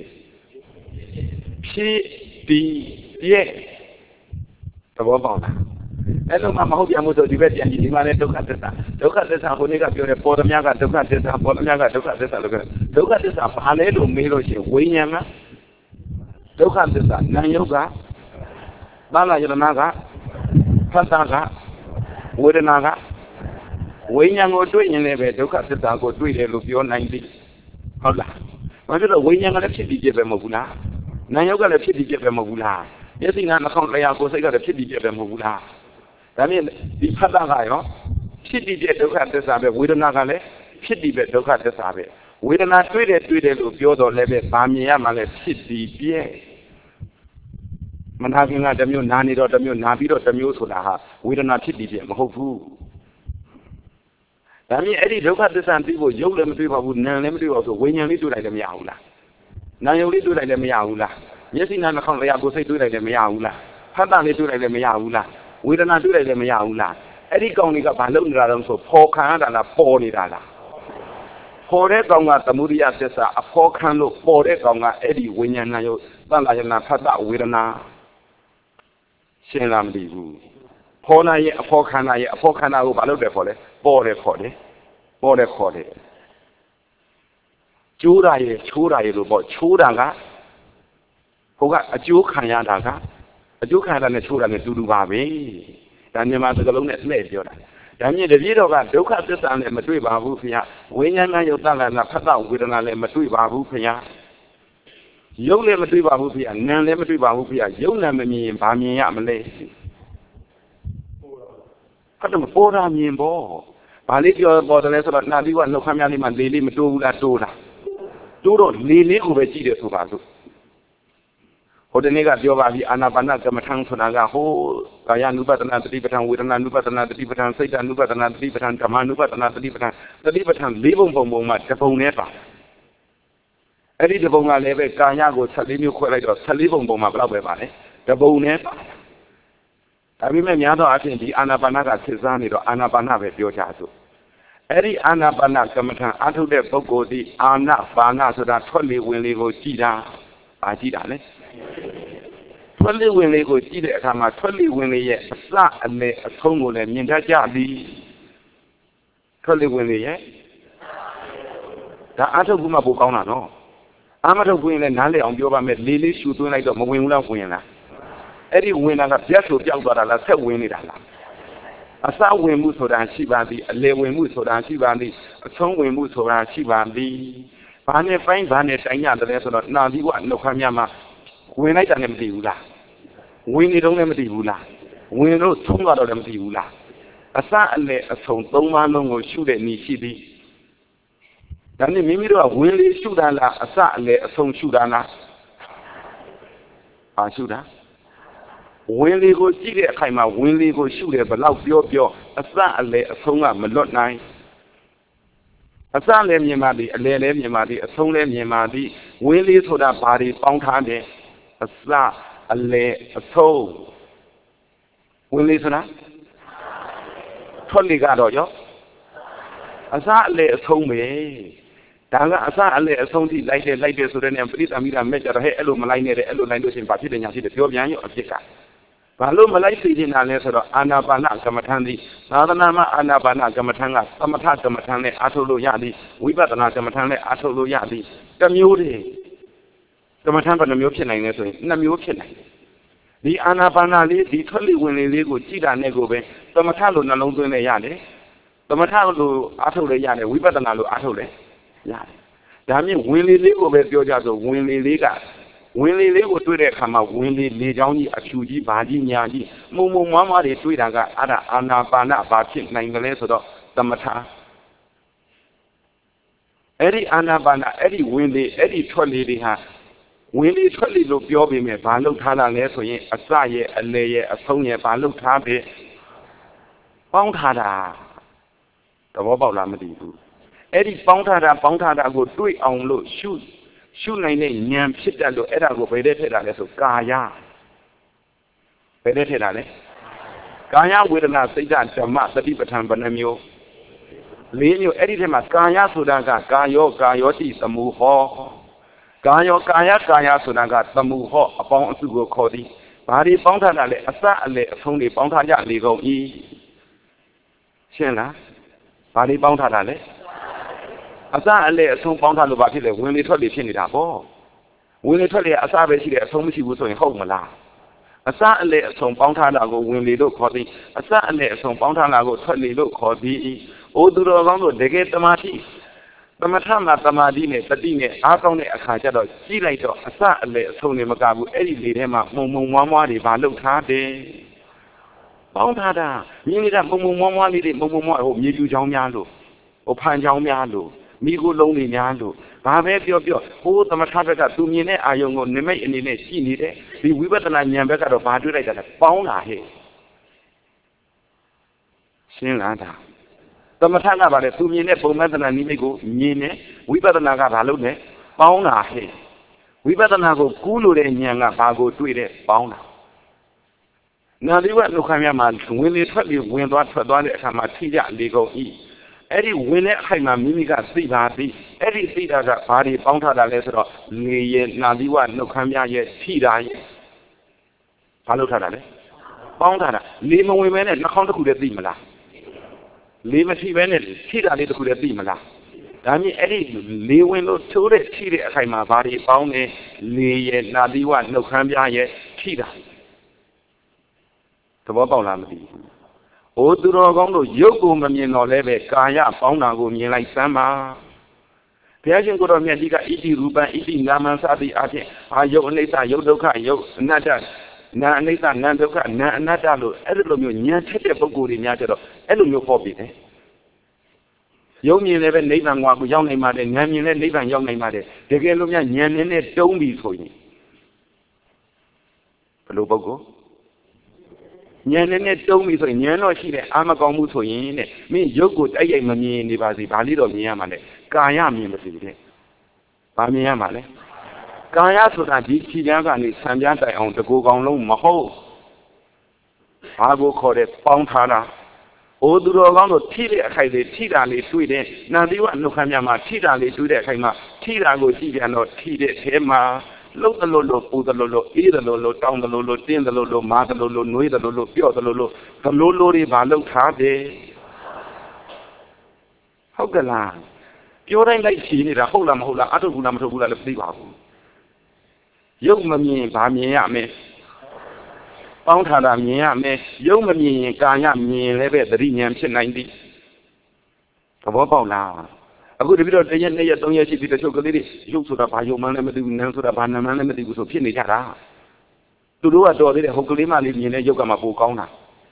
ဖြစ်ပြီးပြည့်သဘောပေါက်လားအဲ့လိုမှမဟုတ်ပြန်မို့ဆိုဒီဘက်ပြန်ကြည့်ဒီမှာလည်းဒုက္ခသစ္စာဟိုနေ့ကပြောတယ်ပေါ်သမျှကဒုက္ခသစ္စာပေါ်သမျှကဒုက္ခသစ္စာလို့ပြောဒုက္ခသစ္စာဘာလဲလို့မေးလို့ရှိရင်ဝိညာဉ်ကဒုက္ခသစ္စာနာယုတ်ကသလယတနာကဖတ်တာကဝေဒနာကဝိညာဉ်ကိုတွေ့ရင်လည်းပဲဒုက္ခသစ္စာကိုတွေ့တယ်လို့ပြောနိုင်သည်ဟုတ်လားဘာဖြစ်လို့ဝိညာဉ်ကလည်းဖြစ်ပြီးပြပဲမဟုတ်ဘူးလားနာယုတ်ကလည်းဖြစ်ပြီးပြပဲမဟုတ်ဘူးလားမျက်စိနာနှာခေါင်းလျှာကိုယ်စိတ်ကလည်းဖြစ်ပြီးပြပဲမဟုတ်ဘူးလားဒါမြင်ဒီဖတ်တာကရောဖြစ်ပြီးပြဒုက္ခသစ္စာပဲဝေဒနာကလည်းဖြစ်ပြီးပဲဒုက္ခသစ္စာပဲဝေဒနာတွေ့တယ်လို့ပြောတော့လည်းပဲဗာမြင်ရမှလည်းဖြစ်ပြီးပြမနာခင်ကတစ်မျိုးနာနေတော့တစ်မျိုးနာပြီးတော့တစ်မျိုးဆိုတာဟာဝေဒနာဖြစ်ပြီးပြမဟုတ်ဘူးဒါမြင်အဲ့ဒီဒုက္ခသစ္စာသိဖို့ရုပ်လည်းမတွေ့ပါဘူးနာမ်လည်းမတွေ့ပါဘူးဆိုဝိညာဉ်လေးတွေ့လိုက်လည်းမရဘူးလားနာမ်ယုတ်လေးတွေ့လိုက်လည်းမရဘူးလားမျက်စိနာနှာခေါင်းလျှာကိုယ်စိတ်တွေ့လိုက်လည်းမရဘူးလားဖတ်တာလေးတွေ့လိုက်လည်းမရဘူးလားဝေဒနာတွေ့လိုက်လည်းမရဘူးလားအဲ့ဒီကောင်တွေကဘာလုပ်နေတာလဲဆိုပေါ်ခံရတာလားပေါ်နေတာလားပေါ်တဲ့ကောင်ကသမုဒိယသစ္စာအဖောခံလို့ပေါ်တဲ့ကောင်ကအဲ့ဒီဝိညာဏယုတ်သလယနာဖတ်တာဝေဒနာရှင်းလားမသိဘူးပေါ်လာရဲ့အဖောခံတာကိုဘာလုပ်တယ်ခေါ်လဲပေါ်တယ်ခေါ်တယ်ကျိုးတာရဲ့ချိုးတာရဲ့လို့ပေါ့ချိုးတာကဟိုကအကျိုးခံရတာကအကျိုးခံရတာနဲ့ချိုးတာနဲ့တူတူပါပဲဒါမြန်မာစကားလုံးနဲ့လှည့်ပြောတာဒါမြင်တပည့်တော်ကဒုက္ခသစ္စာနဲ့မတွေ့ပါဘူးခင်ဗျဝိညာဏယုတ်တလနာဖတ်တာဝေဒနာလည်းမတွေ့ပါဘူးခင်ဗျရုပ်လည်းမတွေ့ပါဘူးခင်ဗျနာမ်လည်းမတွေ့ပါဘူးခင်ဗျရုပ်နာမ်မမြင်ရင်ဘာမြင်ရမလဲဟုတ်တယ်ပေါ်တာမြင်ပေါ့ဘာလေးပြောပေါ်တယ်လဲဆိုတော့နှာပြီးကနှုတ်ခမ်းများလေးမှလေလေးမတိုးဘူးလားတိုးတာတိုးတော့လေလေးကိုပဲကြည့်တယ်ဆိုပါလို့ဟိုတနေ့ကပြောပါပြီအာနာပါနကမ္မထံဆိုတာကဟိုကာယ ानु ပတနာတတိပဋ္ဌာန်ဝေဒနာ ानु ပတနာတတိပဋ္ဌာန်စိတ် ानु ပတနာတတိပဋ္ဌာန်ဓမ္မ ानु ပတနာတတိပဋ္ဌာန်၄ပုံမှာတစ်ပုံနဲ့ပါအဲ့ဒီတစ်ပုံကလည်းပဲကာယကို14မျိုးခွဲလိုက်တော့14ပုံမှာဘယ်လောက်ပဲပါလဲတစ်ပုံနဲ့ပါဒါပေမဲ့များသောအားဖြင့်ဒီအာနာပါနကစစ်စားနေတော့အာနာပါနပဲပြောကြစို့အဲ့ဒီအာနာပါနကမ္မထံအထုတ်တဲ့ပုဂ္ဂိုလ်ဒီအာနာပါနဆိုတာထွက်လေဝင်လေကိုကြည်တာပါကြည့်တာလေထွက်လေဝင်လေကိုကြည့်တဲ့အခါမှာထွက်လေဝင်လေရဲ့အစအလယ်အဆုံးကိုလည်းမြင်တတ်ကြသည်ထွက်လေဝင်လေရဲ့ဒါအထုတ်ခုမှပိုကောင်းတာနော်အာမထုတ်ခွင့်လည်းနားလည်အောင်ပြောပါမယ်လေးလေးရှူသွင်းလိုက်တော့မဝင်ဘူးလားဝင်လားအဲ့ဒီဝင်တာကပြတ်ဆိုပြောက်သွားတာလားဆက်ဝင်နေတာလားအစဝင်မှုဆိုတာရှိပါသည်အလယ်ဝင်မှုဆိုတာရှိပါသည်အဆုံးဝင်မှုဆိုတာရှိပါသည်ဘာနဲ့ပိုင်းဘာနဲ့တိုင်ရတယ်ဆိုတော့နာပြီးကနှုတ်ခမ်းများမှာဝင်လိုက်တာလည်းမသိဘူးလားဝင်နေတော့လည်းမသိဘူးလားဝင်လို့သုံးတော့လည်းမသိဘူးလားအစအလယ်အဆုံးသုံးပါးလုံးကိုရှုတဲ့နည်းရှိသည်ဒါနဲ့မိမိတို့ကဝင်လေရှုတာလားအစအလယ်အဆုံးရှုတာလားရှုတာဝင်လေကိုကြည့်တဲ့အခိုင်မှာဝင်လေကိုရှုတယ်ဘလောက်ပြောအစအလယ်အဆုံးကမလွတ်နိုင်အစလည်းမြင်ပါသည်အလယ်လည်းမြင်ပါသည်အဆုံးလည်းမြင်ပါသည်ဝင်လေဆိုတာဘာတွေပေါင်းထားတယ်အစအလယ်အဆုံးဝင်လေဆိုတာထွက်လေကတော့ရောအစအလယ်အဆုံးပဲဒါကအစအလယ်အဆုံးထိလိုက်တယ်ဆိုတဲ့နေပရိသမီးတာမဲ့ကြတော့ဟဲ့အဲ့လိုမလိုက်နဲ့တဲ့အဲ့လိုလိုက်လို့ရှိရင်ဘာဖြစ်တယ်ညာဖြစ်တယ်ပြောပြန်ရောအဖြစ်ကဘာလို့မလိုက်သိနေတာလဲဆိုတော့အာနာပါနကမ္မထံသည်သာသနာမှာအာနာပါနကမ္မထံကသမထကမ္မထံနဲ့အားထုတ်လို့ရသည်ဝိပဿနာကမ္မထံနဲ့အားထုတ်လို့ရသည်တစ်မျိုးတည်းကမ္မထံဘယ်နှမျိုးဖြစ်နိုင်လဲဆိုရင်2မျိုးဖြစ်နိုင်တယ်ဒီအာနာပါနလေးဒီထွက်လေဝင်လေလေးကိုကြည်တာနဲ့ကိုပဲသမထလို့နှလုံးသွင်းလဲရတယ်သမထလို့အားထုတ်လဲရတယ်ဝိပဿနာလို့အားထုတ်လဲရတယ်ဒါမြင့်ဝင်လေလေးကိုပဲပြောကြဆိုဝင်လေလေးကဝင်လေလေးကိုတွေ့တဲ့အခါမှာဝင်လေလေချောင်းကြီးအဖြူကြီးဘာကြီးညာကြီးမုံမွားတွေတွေ့တာကအဲ့ဒါအာနာပါနဘာဖြစ်နိုင်ကြလဲဆိုတော့သမထအဲ့ဒီအာနာပါနအဲ့ဒီဝင်လေအဲ့ဒီထွက်လေတွေဟာဝင်လေထွက်လေလို့ပြောပေမဲ့ဘာလုပ်ထားတာလဲဆိုရင်အစရဲ့အလယ်ရဲ့အဆုံးရဲ့ဘာလုပ်ထားပဲပေါင်းထားတာသဘောပေါက်လားမသိဘူးအဲ့ဒီပေါင်းထားတာကိုတွေ့အောင်လို့ရှုနိုင်တဲ့ဉာဏ်ဖြစ်တတ်လို့အဲ့ဒါကိုဘယ်ထဲထည့်တာလဲဆိုကာယဘယ်ထဲထည့်တာလဲကာယဝေဒနာစိတ်ဓမ္မသတိပဋ္ဌာန်ဘယ်နှမျိုး၄မျိုးအဲ့ဒီထဲမှာကာယဆိုတာကကာယောတိသမုဟောကာယဆိုတာကသမုဟောအပေါင်းအစုကိုခေါ်သည် Bari Ponta, Asa, only Ponta legal e. Shena, Bari Ponta, Asa, some Ponta Lubaki, when they told the Chin it up all. When they told the Asa, so much was in home. Asa, some Ponta Lago, when they look for the Asa, some Ponta Lago, totally look for the old Rondo, they get the Mati. The Matama Tamadine, Tadine, Artone, Akajado, Silato, Asa, Tony Magabu, Eddie Lema, Mumwamadi, Balu Kade. Pontada, Minida, Mumwamadi, Mumwa, Midu Jamialo, or Panjamialo, Migu Lonely Yalo, Babe Bio, who the Matata, Tumine, Ayongo, Neme, and in a scene, the Weaver and Yambeka of Badu that Pauna here. Sinada. The Matana by the 2 minutes for Matana Nimigo, Nine, we better not have Halone, Pauna here. We better not go Kulu and Yanga Bago to it, Pauna. Now they were no Kamaman, when they tell you when what for Don Kamatia, they go eat. Eddie Winnet Haima Mimiga Sibati, Eddie Sita got party, Ponta da Lesser, Lee Nadiwa, no Kamia yet, Tida. Palutana. Ponta, leave women and not to the Dimala. Leave a few minutes, Tida little to the Dimala. I mean, Eddie, Lee window to the Tida Haima body, found a Lee Nadiwa, no Kamia yet, Tida. The Bobalamadi. O Durogongo, Yoko Mamin or Leve, Kaya, Fauna, go near like Sama. Piajan go on Medica, Iti Ruba, Iti Naman Sadi Ate, Ayo Neta, Yodoka, Yo, Nata, Neta, Nandoka, Natalo, Elomio, Nyata, Boguri, Natero, Elomio Forbid. Young never Nathan Wabu, young mother, Namin, Nathan, young mother, the Gelomia, Yan, don't be for you. Palobogo. Nyan told me so Yano she Amagomu so in it. Me Yoko, I am a mean the Bazi, Balido Miamale, Gayam in the city. Bamiamale. Gaya so that this Chianga and Sanjanta on the Gogong Maho. I will call it Pontana. O Durogondo Tida, Tida, Sweden. Now they want no Kamama, Tida, Sweden, Tida go Tidiano, Tida, Tema. Look the Lolo, Put the Lolo, either Lolo, down the Lolo, tin the Lolo, Mata Lolo, Nui the Lolo, Pure the Lolo, the Lolo, Rivalo, Cade. How can I? Pure like she need a whole Hola, Atulam to Hula, the Fliva. Young Mami, Bamia, me. Pountada, me, Young Mami, Gaya, me, Leve, the Rinian 90. About now. A good bit of the young lady, don't you see the chocolate? You should have a human and to the banana and the was opinion. To do a door, the Hokulima living in a Yokamapu corner.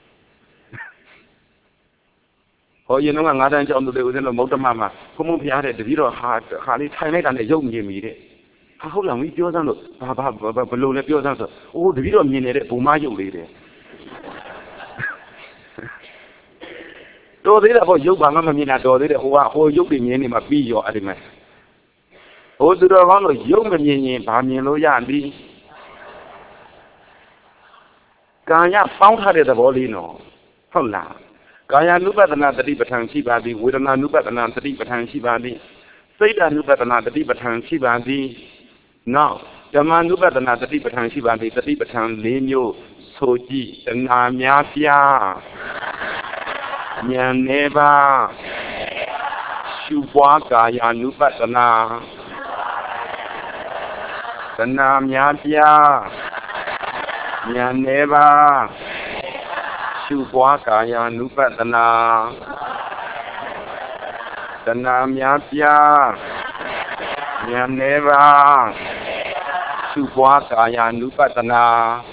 Oh, you know, another on the within a motor mamma, come up here at the video heart, hardly time and a young meeting. How long we do on below the pure answer? Oh, the video minute, Pumayo lady. Do they about you, Bamamina, do they who are you being any must be your element? Oh, do the wrong of young Mamini, Bamino Yandi Gaya found her at the Bolino. Hola. Gaya knew better than the Tibatan Shibadi, with an knew better than the Tibatan Shibadi. Say that knew better than the Tibatan Shibadi. Now, the man knew better than the Tibatan Shibadi, the Tibatan Lino, Soji, and Amyafia. Nyaneva Shubwaka Yanupatana Sanam Yapia Nyaneva Shubwaka Yanupatana Sanam Yapia Nyaneva Shubwaka Yanupatana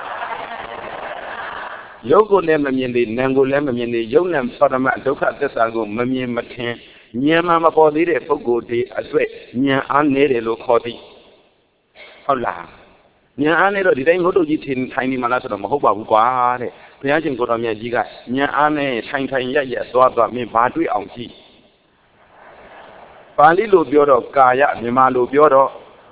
Yoko Lemamini, Nango Lemamini, Yonam Sodama, Doka Desago, Mami Matin, Niamama Body, Pogoti, as well, Nia Anere Locoti. Hola. Nia Anero, the name of eating tiny Malata Mahoba, Guare, Piajan Goramia Giga, Nia Ane, Shine Yaya, Dwaba, me Badri Auntie. Palilo Bioro, Gaya, Nimalo Bioro.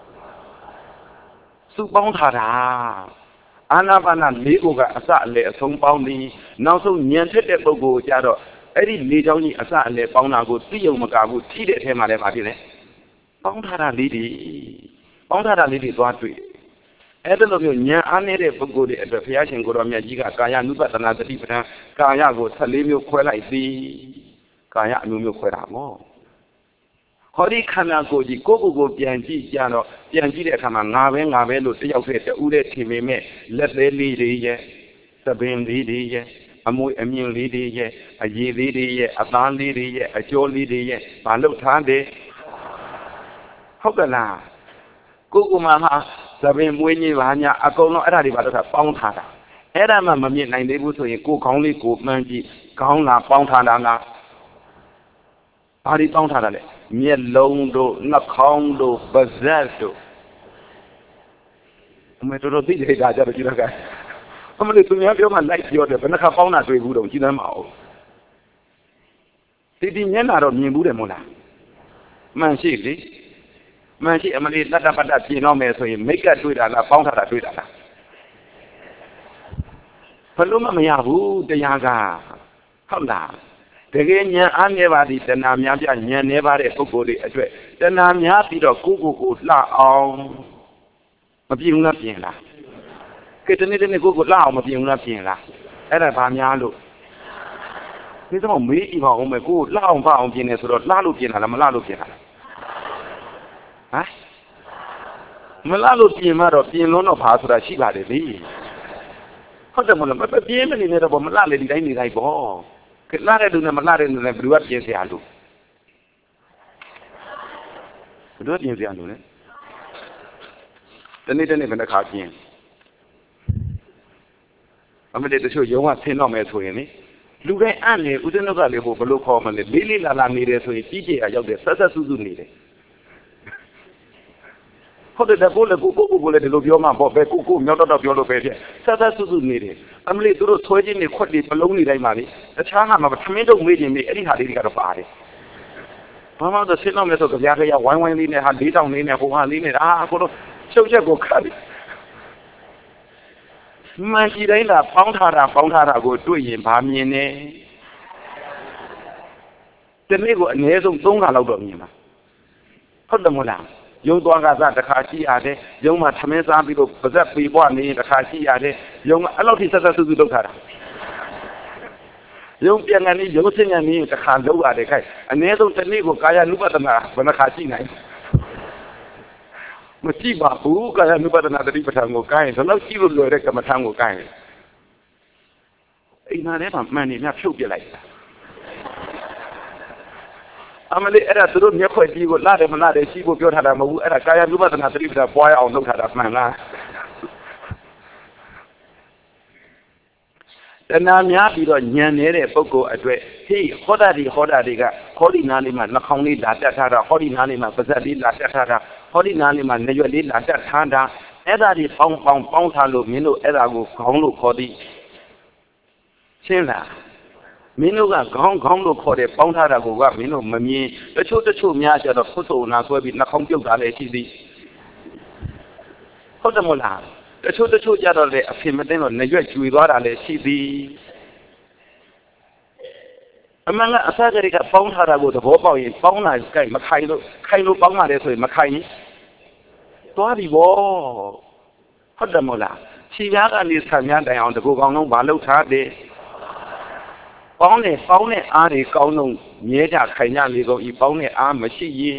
Subonhara. Anabana Ligoga Asale, a song bounty, now so Niantet Bogo Jado, Eddie Lidoni Asale, Paunago, Tio Magabu, Tide Hemale Madine. Pauntara Lidi, Pauntara Lidi Guatri. အဲ့ဒါလိုမျိုးဉာဏ်အားနေတဲ့ပုဂ္ဂိုလ်တွေအတွက်ဘုရားရှင်ကိုရောမြတ်ကြီးကကာယ ानु ပတနာတတိပဋ္ဌာန်ကာယကို14မျိုးခွဲလိုက်သည်ကာယအမျိုးမျိုးခွဲတာမောဟောဒီခန္ဓာကိုယ်ကြီးကိုယ့်ကိုယ်ပြန်ကြည့်ကြတော့ပြန်ကြည့်တဲ့အခါမှာငါပဲလို့တယောက်တည်းတူးတဲ့ထင်ပေမဲ့လက်သေးလေးတွေရဲ့သပင်လေးတွေရဲ့အမွေအမြင့်လေးတွေရဲ့အရည်လေးတွေရဲ့အသားလေးတွေရဲ့အကျော်လေးတွေရဲ့ဘာလို့ထားတယ်ဟုတ်ကလားကိုယ်ကမှဟာသပင်မွေးကြီးပါညာအကုန်လုံးအဲ့ဒါတွေပါတော့ပေါင်းထားတာအဲ့ဒါမှမမြင်နိုင်သေးဘူးဆိုရင်ကိုယ်ခေါင်းလေးကိုမှန်းကြည့်ခေါင်းလားပေါင်းထားတာလားဘာတွေပေါင်းထားတာလဲမျက်လုံးတို့နှာခေါင်းတို့ပါးစပ်တို့အမေတို့သိကြတာကြတော့ကြည့်တော့ကအမလေးသူများပြောမှလိုက်ပြောတယ်ဘယ်နှခါပေါင်းတာတွေ့ဘူးတော့ကြည့်သမ်းမအောင်ဒီမျက်နှာတော့မြင်ဘူးတယ်မို့လားမှန်ရှိလေမှန်ရှိအမလေးတတ်တပတ်တပြင်တော့မယ်ဆိုရင်မိတ်ကပ်တွေ့တာလားပေါင်းထားတာတွေ့တာလားဘယ်လို့မှမရဘူးတရားကဟုတ်လားတကယ်ဉာဏ်အားနည်းပါသည်တဏှာများပြဉာဏ်နည်းပါတဲ့ပုဂ္ဂိုလ်တွေအတွက်တဏှာများပြီးတော့ကိုလှအောင်မပြင်ဘူးလားပြင်လားကဲတနေ့ကိုလှအောင်မပြင်ဘူးလားပြင်လားအဲ့ဒါဘာများလို့ဒီတော့မေးကြည့်ပါဦးမယ်ကိုလှအောင်ဖအောင်ပြင်နေဆိုတော့လှလို့ပြင်တာလားမလှလို့ပြင်တာလားဟမ်မလှလို့ပြင်မှတော့ပြင်လုံးတော့ဘာဆိုတာရှိပါတယ်လေဟုတ်တယ်မလားမပြင်းမနေနဲ့တော့မလှလေဒီတိုင်းနေတိုင်းပေါ့ကဲလှတဲ့လူနဲ့မလှတဲ့လူနဲ့ဘယ်သူကပြင်เสียလို့ဘယ်သူကပြင်เสียလို့လဲတနေ့ဘယ်နှခါပြင်အမေတချို့ရုံးကဆင်းတော့မယ်ဆိုရင်လေလူတိုင်းအံ့နေဦးဇင်းတို့ကလေဟိုဘလို့ခေါ်မလဲလေးလာနေတယ်ဆိုရင်ကြီးကြီးရောက်တယ်ဆက်စုနေတယ်ဟုတ်တယ်ကိုလည်းဒီလိုပြောမှပေါ့ပဲကိုမြောက်တော့ပြောလို့ပဲဖြစ်ဆက်စုနေတယ်အမလေးသူတို့ဆွဲခြင်းတွေခွက်တွေပလုံးနေတိုင်းပါလေတခြားဟာမှာသမင်းတို့မေးခြင်းတွေအဲ့ဒီဟာလေးတွေကတော့ပါတယ်ဘာမှတော့ဆင်းတော့မယ်ဆိုကြပြားခရဝိုင်းလေးနဲ့ဟာ၄တောင်လေးနဲ့ဟိုဟာလေးနဲ့ကိုတော့ချုပ်ချက်ကိုခတ်တယ်မှန်ကြည့်တိုင်းလားပေါင်းထားတာကိုတွေ့ရင်ဘာမြင်လဲဒီနေ့ကိုအနည်းဆုံး3ခါလောက်တော့မြင်ပါဟုတ်တယ်မဟုတ်လားရုံသွားကစားတစ်ခါရှိရတယ်ရုံမှာသမင်းစားပြီးတော့ပါဇက်ပေပွားနေတစ်ခါရှိရတယ်ရုံအဲ့လောက်ထိဆက်စုလုပ်ထားတာရုံပြန်ကနေရုံစင်ကနေတစ်ခါလုပ်ရတယ်ခိုင်အနည်းဆုံးတစ်နေ့ကိုကာယ ानु ပတနာဘယ်နှခါရှိနိုင်မကြည့်ပါဘူးကာယ ानु ပတနာတတိပဋ္ဌာန်ကိုကိုင်းဒါတော့ကြည့်လို့လွယ်တဲ့ကမ္မထံကိုကိုင်းအိမ်သားထဲမှာမှန်နေများဖြုတ်ပြလိုက်တာအမလေးအဲ့ဒါသူတို့မျက်ခွက်ကြီးကိုလာတယ်မလာတယ်ရှိဖို့ပြောထားတာမဟုတ်ဘူးအဲ့ဒါကာယ ानु ပတနာတတိပဋ္ဌာန်ပွားရအောင်လုပ်ထားတာမှန်လားတဏှာများပြီးတော့ညံနေတဲ့ပုဂ္ဂိုလ်အတွက်ဟေးဟောတာတွေကဟောဒီနားလေးမှာနှာခေါင်းလေးလာတက်ထားတာဟောဒီနားလေးမှာပါးစပ်လေးလာတက်ထားတာဟောဒီနားလေးမှာနေရွက်လေးလာတက်ထားတာအဲ့ဒါတွေပေါင်းထားလို့မင်းတို့အဲ့ဒါကိုခေါင်းလို့ခေါ်သည်ရှင်းလားမင်းတို့ကခေါင်းလို့ခေါ်တယ်ပေါင်းထားတာကိုကမင်းတို့မမြင်တချို့များကျတော့ဖွတ်ဆိုနာဆွဲပြီးနှာခေါင်းပြုတ်တာလည်းရှိသည်ဟုတ်တယ်မလားတချို့ကြတော့လေအဖေမသိတော့နေရွက်ကျွေသွားတာလည်းရှိသည်အမှန်ကအစကတည်းကပေါင်းထားတာကိုသဘောပေါက်ရင်ပေါင်းတာကြိုက်မခိုင်လို့ပေါင်းရတယ်ဆိုရင်မခိုင်ဘူးသွားပြီဗောဟုတ်တယ်မလားခြေပြားကနေဆံများတိုင်အောင်တကူကောင်လုံးမလုပ်ထားတယ်ပေါင်းတဲ့အားတွေကောင်းလုံးမြဲကြခိုင်ကြလေကုန်ဤပေါင်းတဲ့အားမရှိရင်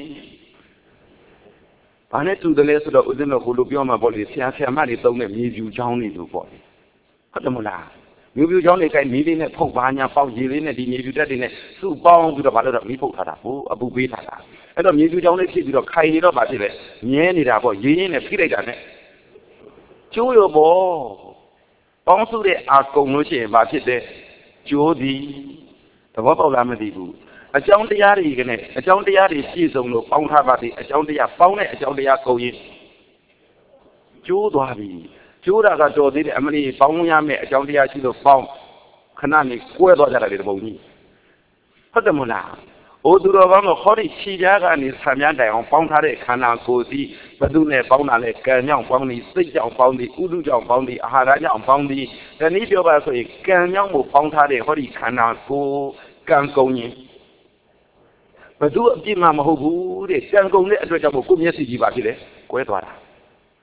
ဘာနဲ့တူတယ်လဲဆိုတော့ဦးဇင်းတို့ကိုလိုပြောမှာပေါ့လေဆရာမတွေသုံးတဲ့မြေပြူချောင်းတွေလို့ပေါ့လေဟုတ်တယ်မလားမြေပြူချောင်းတွေကမီးလေးနဲ့ဖုတ်ပါညာပေါက်ရေလေးနဲ့ဒီမြေပြူတက်တွေနဲ့စုပေါင်းပြီးတော့ဘာလို့တော့မီးဖုတ်ထားတာဟိုအပူပေးထားတာအဲ့တော့မြေပြူချောင်းလေးဖြစ်ပြီးတော့ခိုင်နေတော့ဗာဖြစ်လေမြဲနေတာပေါ့ရင်းနဲ့ဖိလိုက်တာနဲ့ကျိုးရောပေါ့ပေါင်းစုတဲ့အာကုံလို့ရှိရင်ဗာဖြစ်တဲ့ကျိုးသည်သဘောပေါက်လားမသိဘူးအကြောင်းတရားတွေကနေအကြောင်းတရားတွေပြည့်စုံလို့ပေါင်းထားပါသည်အကြောင်းတရားပေါင်းတဲ့အကြောင်းတရားကုန်ရင်ကျိုးသွားပြီကျိုးတာကတော်သေးတယ်အမလီပေါင်းရမယ်အကြောင်းတရားရှိလို့ပေါင်းခဏနေကွဲသွားကြတာလေတပုံကြီးဟုတ်တယ်မလားအိုသူတော်ကောင်းတို့ခေါ်ဒီခြေပြားကနေဆံမြတိုင်အောင်ပေါင်းထားတဲ့ခန္ဓာကိုယ်စီဘသူနဲ့ပေါင်းတာလဲကံကြောင့်ပေါင်းသည်စိတ်ကြောင့်ပေါင်းသည်ဥဒုကြောင့်ပေါင်းသည်အာဟာရကြောင့်ပေါင်းသည်ဒီနည်းပြောပါဆိုရင်ကံကြောင့်ကိုပေါင်းထားတဲ့ဟောဒီခန္ဓာကိုယ်ကံကုန်ရင်ဘသူအပြစ်မှမဟုတ်ဘူးတဲ့ကံကုန်တဲ့အတွက်ကြောင့်ကိုမျက်စိကြီးပါဖြစ်တယ်ကွဲသွားတာ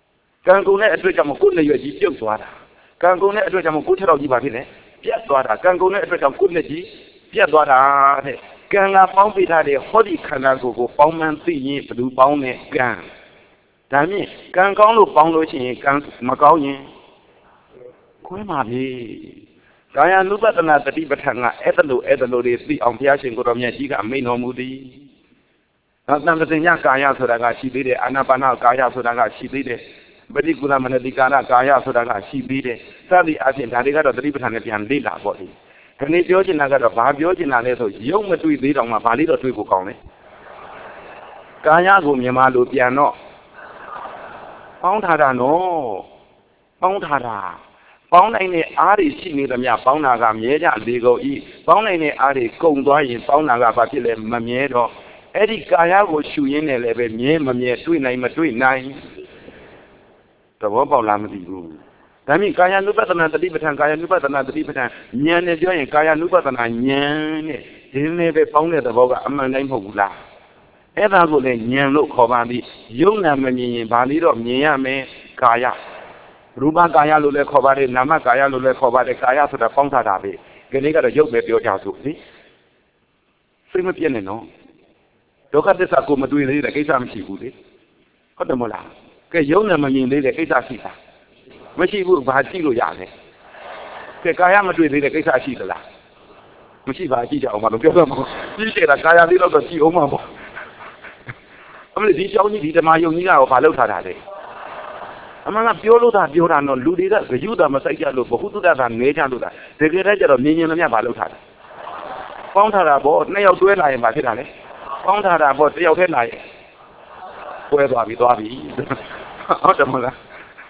ကန်ကုန်တဲ့အတွက်ကြောင့်ကိုယ်လက်ရွက်ကြီးပြုတ်သွားတာကန်ကုန်တဲ့အတွက်ကြောင့်ကိုယ်6ကြီးပါဖြစ်တယ်ပြတ်သွားတာကန်ကုန်တဲ့အတွက်ကြောင့်ကိုယ်လက်ကြီးပြတ်သွားတာတဲ့ကံကပေါင်းပေးထားတဲ့ဟောဒီခန္ဓာကိုယ်ကိုပေါင်းမှန်သိရင်ဘယ်သူပေါင်းတဲ့ကံဒါမြင့်ကံကောင်းလို့ပေါင်းလို့ရှိရင်ကံမကောင်းရင်ခွဲမှာပြီကာယ ानु ပတနာတတိပဋ္ဌာန်ကအဲ့ဒါလို့တွေသိအောင်ဘုရားရှင်ကိုတော်မြတ်ကြီးကအမိန့်တော်မူသည်တန်တညာကာယဆိုတာကရှိသေးတယ်အာနာပါနကာယဆိုတာကရှိသေးတယ်ပฏิကူလမနတိကာရကာယဆိုတာကရှိသေးတယ်စသည်အပြင်ဒါတွေကတော့တတိပဋ္ဌာန်နဲ့ပြန်လေ့လာပေါ့ဒီခဏပြောချင်တာကတော့ဘာပြောချင်တာလဲဆိုရုပ်မတွေ့သေးတော့မှဘာလေးတော့တွေ့ဖို့ကောင်းလဲကာယကိုမြန်မာလိုပြန်တော့ပေါင်းထားတာနော်ပေါင်းထားတာပေါင်းနိုင်တဲ့အားတွေရှိနေသမျှပေါင်းတာကမြဲကြလေကုန်ဤပေါင်းနိုင်တဲ့အားတွေကုန်သွားရင်ပေါင်းတာကဘာဖြစ်လဲမမြဲတော့အဲ့ဒီကာယကိုရှုရင်းနဲ့လည်းပဲမြဲမမြဲတွေ့နိုင်မတွေ့နိုင်သဘောပေါက်လားမသိဘူးဒါမြင်ကာယ ानु ပတနာတတိပဋ္ဌာန်ကာယ ानु ပတနာတတိပဋ္ဌာန်ဉာဏ်နဲ့ပြောရင်ကာယ ानु ပတနာဉာဏ်နဲ့ဒီနေ့ပဲပေါင်းတဲ့သဘောကအမှန်တိုင်းမဟုတ်ဘူးလားအဲ့ဒါကိုလည်းဉာဏ်လို့ခေါ်ပါသည်ယုံနာမမြင်ရင်ဘာလို့တော့မြင်ရမယ်ကာယရူပကာယလို့လည်းခေါ်ပါတယ်နာမကာယလို့လည်းခေါ်ပါတယ်ကာယဆိုတာပေါင်းထားတာပဲဒီနေ့ကတော့ရုပ်ပဲပြောကြစို့နိစိတ်မပြည့်နဲ့နော်ဒုက္ခသစ္စာကိုမတွေ့သေးတဲ့ကိစ္စမရှိဘူးလေဟုတ်တယ်မဟုတ်လားကဲယုံနာမမြင်သေးတဲ့ကိစ္စရှိတာမရှိဘူးဘာကြည့်လို့ရလဲကဲကာယမတွေ့သေးတဲ့ကိစ္စရှိသလားမရှိပါကြည့်ကြအောင်မလို့ပြောတော့မဟုတ်ကြည့်ကြတာကာယလေးတော့ကြည့်အောင်မှာပေါ့အမလေးဒီကြောင်းကြီးဒီဓမ္မယုံကြီးကတော့ဘာလုပ်ထားတာလဲအမှန်ကပြောလို့သာပြောတာတော့လူတွေကဂယုတာမစိုက်ကြလို့ဘဟုတုတ္တသာနေကြလို့တာတကယ်တည်းကျတော့မြင်မြင်လည်းမြတ်ဘာလုပ်ထားတာပေါင်းထားတာပေါ့နှစ်ယောက်တွဲလာရင်ဘာဖြစ်တာလဲပေါင်းထားတာပေါ့တစ်ယောက်တည်းလာရင်ပွဲသွားပြီဟုတ်တယ်မလား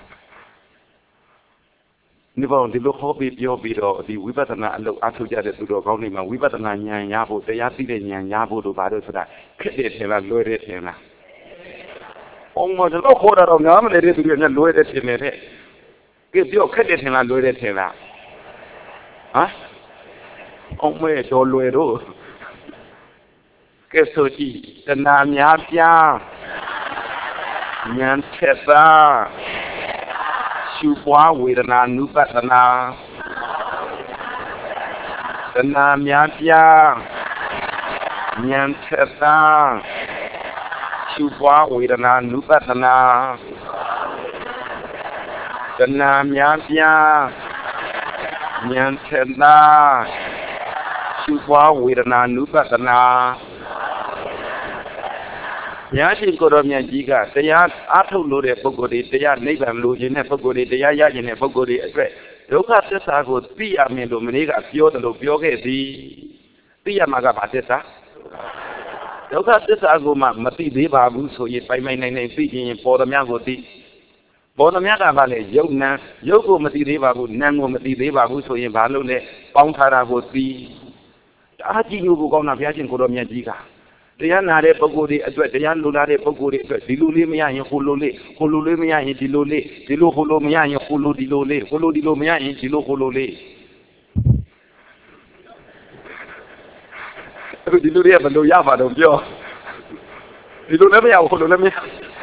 ဒီဘောင်ဒီလိုဟောပြီးပြောပြီးတော့ဒီဝိပဿနာအလုပ်အားထုတ်ကြတဲ့သူတော်ကောင်းတွေမှာဝိပဿနာဉာဏ်ရဖို့တရားသိတဲ့ဉာဏ်ရဖို့တို့ဘာလို့ဆိုတာခက်တယ်ထင်လားလွယ်တယ်ထင်လားအောင်မတော့ခေါ်တာတော့ငါမလဲတဲ့သူတွေနဲ့လွယ်တယ်ထင်နေတဲ့ကဲပြောခက်တယ်ထင်လားလွယ်တယ်ထင်လားဟမ်အောင်မဲတော်လွယ်တော့ကဲဆိုကြည့်တဏှာများပြားဉာဏ်ထက်သာရှုပွားဝေဒနာနုပတနာတဏှာများပြားဉာဏ်ထက်သာရှုပွားဝေဒနာနုပတနာတဏှာများပြားဉာဏ်ထက်သာရှုပွားဝေဒနာနုပတနာဘုရားရှင်ကိုတော်မြတ်ကြီးကတရားအားထုတ်လို့တဲ့ပုဂ္ဂိုလ်တွေတရားနိဗ္ဗာန်လိုချင်တဲ့ပုဂ္ဂိုလ်တွေတရားရချင်တဲ့ပုဂ္ဂိုလ်တွေအတွက်ဒုက္ခသစ္စာကိုသိရမယ်လို့မနေ့ကပြောတယ်လို့ပြောခဲ့သည်သိရမှာကဘာသစ္စာဒုက္ခသစ္စာကိုမှမသိသေးပါဘူးဆိုရင်ပိုင်ပိုင်နိုင်နိုင်သိရင်ပေါ်သမျှကိုသိပေါ်သမျှကဘာလဲယုတ်နံယုတ်ကိုမသိသေးပါဘူးနံကိုမသိသေးပါဘူးဆိုရင်ဘာလို့လဲပေါင်းထားတာကိုသိအားကြီးလို့ကိုကောင်းတာဘုရားရှင်ကိုတော်မြတ်ကြီးကတရားနာတဲ့ပုဂ္ဂိုလ်တွေအတွက်တရားလိုလားတဲ့ပုဂ္ဂိုလ်တွေအတွက်ဒီလိုလေးမရရင်ဟိုလိုလေးမရရင်ဒီလိုလေးဒီလိုဟိုလိုမရရင်ဟိုလိုဒီလိုလေးဟိုလိုဒီလိုမရရင်ဒီလိုဟိုလိုလေးအခုဒီလိုတွေကဘယ်လိုရပါတော့ပြောဒီလိုလည်းမရဘူးဟိုလိုလည်းမရ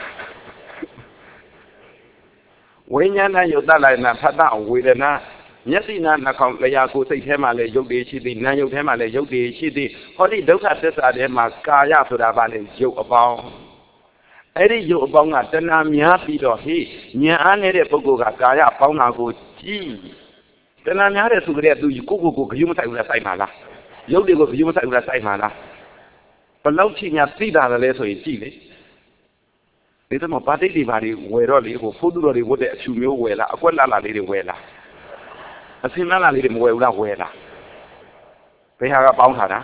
ဝိညာဏယုတ်တလိုက်နာဖတ်တာဝေဒနာမျက်စိနာနှာခေါင်းလျှာကိုယ်စိတ်ထဲမှာလည်းရုပ်တွေရှိသည်နာမ်ရုပ်ထဲမှာလည်းရုပ်တွေရှိသည်ဟောဒီဒုက္ခသစ္စာထဲမှာကာယဆိုတာဘာလဲရုပ်အပေါင်းအဲ့ဒီရုပ်အပေါင်းကတဏှာများပြီးတော့ဟေ့ဉာဏ်အားနေတဲ့ပုဂ္ဂိုလ်ကကာယပေါင်းတာကိုကြည့်တဏှာများတဲ့သူကလေးကသူကိုဂယုမဆိုင်ဘူးလားစိုက်ပါလားရုပ်တွေကိုဂယုမဆိုင်ဘူးလားစိုက်ပါလားဘလောက်ချိညာသိတာလဲဆိုရင်ကြည့်လေဒီတော့ပါတိတ်တွေဘာတွေဝယ်တော့လေဟိုဖိုးသူတော်တွေဝတ်တဲ့အဖြူမျိုးဝယ်လားအကွက်လာလာလေးတွေဝယ်လားအစင်းလာလေးတွေမဝယ်ဘူးလားဝယ်လားဘယ်ဟာကပေါင်းထားတာ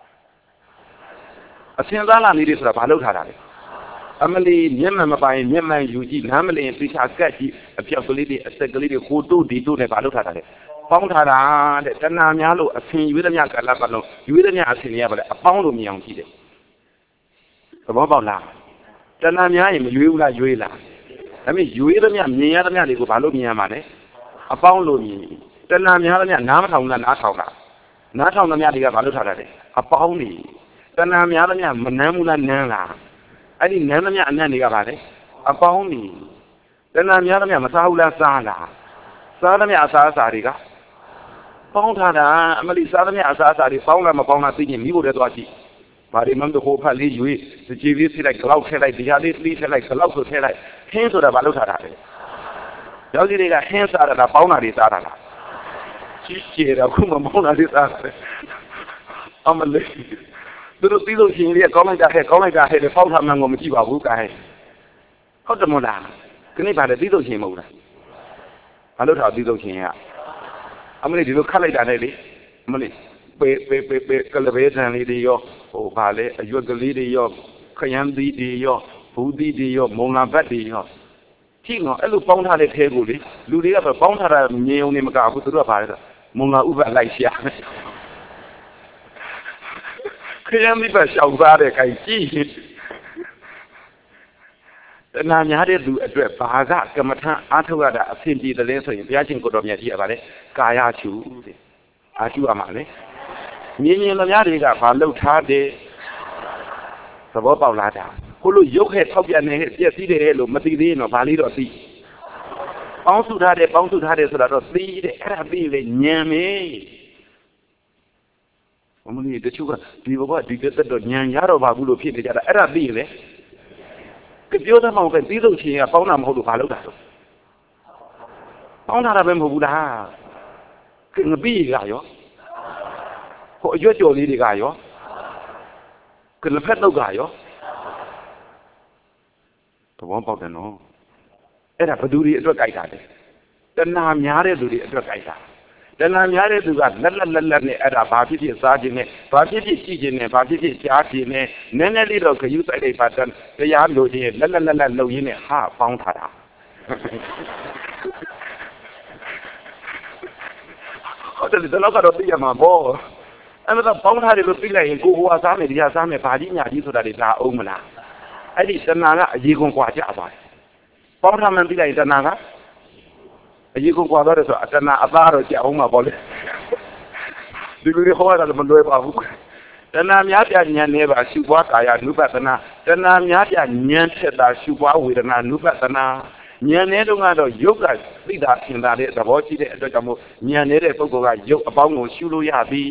အစင်းသားလာလေးတွေဆိုတာဘာလုပ်ထားတာလဲအမလီမျက်မှန်မပိုင်မျက်မှန်ယူကြည့်နားမလင်သိချာကတ်ကြည့်အပြောက်ကလေးတွေအဆက်ကလေးတွေဟိုတို့ဒီတို့နဲ့ဘာလုပ်ထားတာလဲပေါင်းထားတာတဲ့တဏှာများလို့အစင်ရွေးသမျှကာလပတ်လုံးရွေးသမျှအစင်တွေကဘာလဲအပေါင်းလို့မြင်အောင်ကြည့်တယ်သဘောပေါက်လားတဏှာများရင်မရွေးဘူးလားရွေးလားဒါပေမဲ့ရွေးသမျှမြင်ရသမျှတွေကိုဘာလို့မြင်ရမှာလဲအပေါင်းလို့မြင်တဏှာများသမျှနားမထောင်လားနားထောင်လားနားထောင်သမျှတွေကဘာလို့ထားတာလဲအပေါင်းနေတဏှာများသမျှမနှမ်းဘူးလားနမ်းလားအဲ့ဒီနမ်းသမျှအနံ့တွေကဘာလဲအပေါင်းနေတဏှာများသမျှမစားဘူးလားစားလားစားသမျှအစားအစာတွေကပေါင်းထားတာအမလီစားသမျှအစားအစာတွေပေါင်းလားမပေါင်းလားသိရင်မိဖို့တည်းသွားကြည့်ဘာဒီမှမဟုတ်ဟိုဖက်လေးရွေးကြည်လေးထည့်လိုက်ကြောက်ထည့်လိုက်တရားလေးထည့်လိုက်ကြောက်ဆိုထည့်လိုက်ဟင်းဆိုတာဘာလို့ထားတာလဲယောဂီတွေကဟင်းစားတာပေါင်းတာတွေစားတာလားကြီးကျယ်တော့ခုမပေါင်းတာတွေစားတယ်အမလီသူတို့ပြီးလို့ရှိရင်လည်းကောင်းလိုက်တာဟဲ့ကောင်းလိုက်တာဟဲ့ပေါင်းထားမှန်းကိုမကြည့်ပါဘူးကဲဟုတ်တယ်မို့လားခဏပါလေပြီးလို့ရှိရင်မဟုတ်လားဘာလို့ထားပြီးလို့ရှိရင်ကအမလီဒီလိုခတ်လိုက်တာနဲ့လေအမလီပေကလဘေးတန်လေးတွေရောဟိုပါလေအရွက်ကလေးတွေရောခရမ်းသီးတွေရောဘူးသီးတွေရောမုံလာဘတ်တွေရောကြည့်နော်အဲ့လိုပေါင်းထားတဲ့ထဲကိုလေလူတွေကပဲပေါင်းထားတာမြင်ုံနေမကဘူးသူတို့ကပါလေမုံလာဥပတ်လိုက်ရှာခရမ်းသီးပဲရှောက်သားတဲ့ခိုင်ကြည့်တဏှာများတဲ့သူအတွက်ဘာကကမ္မထအားထုတ်ရတာအဆင်ပြေတယ်ဆိုရင်ဘုရားရှင်ကိုတော်မြတ်ကြီးကပါလေကာယချူတဲ့အာချူရမှာလေမြင်သမျှတွေကဘာလှုပ်ထားတယ်သဘောပေါက်လားတာကိုလိုရုပ်ခဲထောက်ပြန်နေပြည့်စည်တယ်လို့မသိသေးရင်တော့ဘာလေးတော့သိပေါင်းစုထားတယ်ဆိုတာတော့သိတယ်အဲ့ဒါသိလေညံမေဘုမလေးတချို့ကဒီဘဝဒီသက်တော့ညံရတော့ပါဘူးလို့ဖြစ်နေကြတာအဲ့ဒါသိလေပြောတဲ့မောင်ပဲပြီးလို့ချင်းကပေါင်းတာမဟုတ်လို့ဘာလုပ်တာတော့ပေါင်းတာပဲမဟုတ်ဘူးလားငပိကရောဟိုအရွက်ကြော်လေးတွေကရောကလဖက်တော့ကရောသဘောပေါက်တယ်နော်အဲ့ဒါဘသူတွေအတွက်ကြိုက်တာလဲတဏှာများတဲ့လူတွေအတွက်ကြိုက်တာတဏှာများတဲ့သူကလက်နဲ့အဲ့ဒါဘာဖြစ်ဖြစ်စားခြင်းနဲ့ဘာဖြစ်ဖြစ်ရှိခြင်းနဲ့ဘာဖြစ်ဖြစ်ကြားခြင်းနဲ့နည်းနည်းလေးတော့ခရူးဆိုင်လိုက်ပါတရားလို့ခြင်းလက်လုံရင်းနဲ့ဟာပေါင်းထားတာဟုတ်တယ်ဒီလောက်ကတော့သိရမှာပေါ့အဲ့ဒါပေါင်းထားတယ်လို့သိလိုက်ရင်ကိုဟိုစားမယ်ဒီဟာစားမယ်ဘာကြီးညာကြီးဆိုတာတွေလာအောင်မလားအဲ့ဒီတဏှာကအရေးကုန်กว่าကြသွားတယ်ပေါင်းထားမှသိလိုက်ရင်တဏှာကအရေးကုန်กว่าသွားတယ်ဆိုတော့တဏှာအသားတော့ကြအောင်မှာပေါ့လေဒီလိုဟောတာလည်းမလွယ်ပါဘူးတဏှာများပြဉာဏ်နဲ့ပါရှုပွားကာယ ानु ပသနာတဏှာများပြဉာဏ်ထက်တာရှုပွားဝေဒနာ ानु ပသနာဉာဏ်နဲ့တော့ကတော့ယုတ်ကသိတာသင်တာတဲ့သဘောရှိတဲ့အတွက်ကြောင့်မို့ဉာဏ်နဲ့တဲ့ပုဂ္ဂိုလ်ကယုတ်အပေါင်းကိုရှုလို့ရပြီ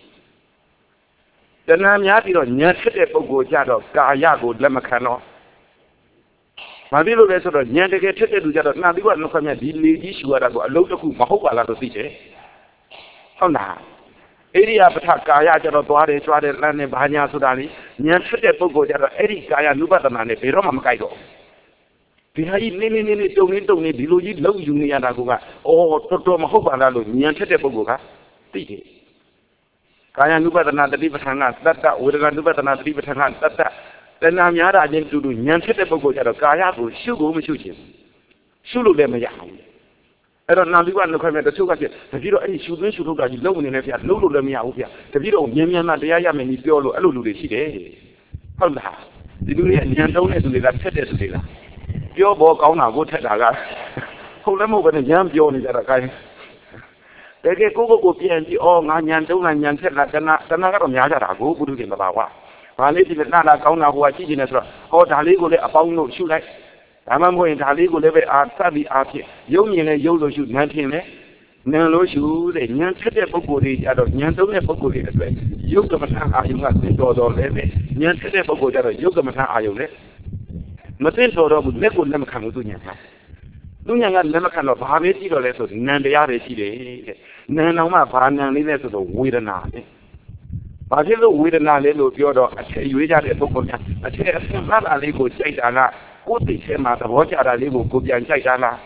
တဏှာများပြီးတော့ဉာဏ်ဖြစ်တဲ့ပုဂ္ဂိုလ်ကြတော့ကာယကိုလက်မခံတော့မသိလို့လဲဆိုတော့ဉာဏ်တကယ်ဖြစ်တဲ့လူကြတော့နှာသီးကနှုတ်ခမ်းမြဒီလေကြီးရှူရတာကိုအလုံးတစ်ခုမဟုတ်ပါလားလို့သိတယ်ဟုတ်လားဣရိယာပဋ္ဌကာယကြတော့သွားတယ်ကြွားတယ်လမ်းနဲ့ဘာညာဆိုတာလေဉာဏ်ဖြစ်တဲ့ပုဂ္ဂိုလ်ကြတော့အဲ့ဒီကာယ ानु ပသနာနဲ့ဘယ်တော့မှမကြိုက်တော့ဒီဟာကြီးနေတုံနေဒီလိုကြီးလုံးယူနေရတာကအော်တော်မဟုတ်ပါလားလို့ဉာဏ်ဖြစ်တဲ့ပုဂ္ဂိုလ်ကသိတယ်ကာယ ानु ပသနာတတိပဋ္ဌာန်ကသတ္တဝေဒနာ ानु ပသနာတတိပဋ္ဌာန်ကသတ္တတဏှာများတာချင်းတူဉာဏ်ဖြစ်တဲ့ပုဂ္ဂိုလ်ကြတော့ကာယကိုရှုဖို့မရှုချင်ရှုလို့လည်းမရဘူးအဲ့တော့နာသီကနှုတ်ခမ်းမြတချို့ကပြတတိတော့အဲ့ဒီရှုသွင်းရှုထုတ်တာကြီးလုံးနေနေဗျာလုံးလို့လည်းမရဘူးဗျာတတိတော့မြင်မှတရားရမယ်ကြီးပြောလို့အဲ့လိုလူတွေရှိတယ်ဟုတ်လားဒီလူတွေဉာဏ်တုံးတဲ့သူတွေကထက်တဲ့သူတွေလားပြောပေါ်ကောင်းတာကိုထက်တာကဟုတ်လည်းမဟုတ်ပဲဉာဏ်ပြောနေကြတာခိုင်းတကယ်ကိုပြန်ပြီးအော်ငါဉာဏ်တုံးတာဉာဏ်ထက်တာတဏှာကတော့များကြတာကိုဘုဒ္ဓရှင်မပါကွာဘာလေးဒီလက်နာကောင်းတာဟိုကကြည့်နေတယ်ဆိုတော့ဟောဒါလေးကိုလည်းအပေါင်းလို့ရှုလိုက်ဒါမှမဟုတ်ရင်ဒါလေးကိုလည်းပဲအာသတ်ပြီးအားဖြင့်ရုပ်မြင်လဲရုပ်လို့ရှုနံထင်လဲနံလို့ရှုတဲ့ဉာဏ်ဖြစ်တဲ့ပုဂ္ဂိုလ်တွေကြတော့ဉာဏ်သုံးတဲ့ပုဂ္ဂိုလ်တွေအတွက်ရုပ်ကမ္မထအာယုံကသင်တော်လဲပဲဉာဏ်ဖြစ်တဲ့ပုဂ္ဂိုလ်ကြတော့ရုပ်ကမ္မထအာယုံလဲမသိတော်တော့ဘူးလက်ကိုလက်မခံဘူးသူဉာဏ်ကသူဉာဏ်ကလက်မခံတော့ဘာပဲကြည့်တော့လဲဆိုနံတရားတွေရှိတယ်တဲ့နံတော်မှဘာနံလေးလဲဆိုတော့ဝေဒနာတဲ့ဘာဖြစ်လို့ဝေဒနာလဲလို့ပြောတော့အထက်ရွေးကြတဲ့ပုဂ္ဂိုလ်များအထက်အဆင့်မှတ်တာလေးကိုစိတ်တာကကိုယ်သိချင်မှသဘောကျတာလေးကိုပြန်ကြိုက်တာလား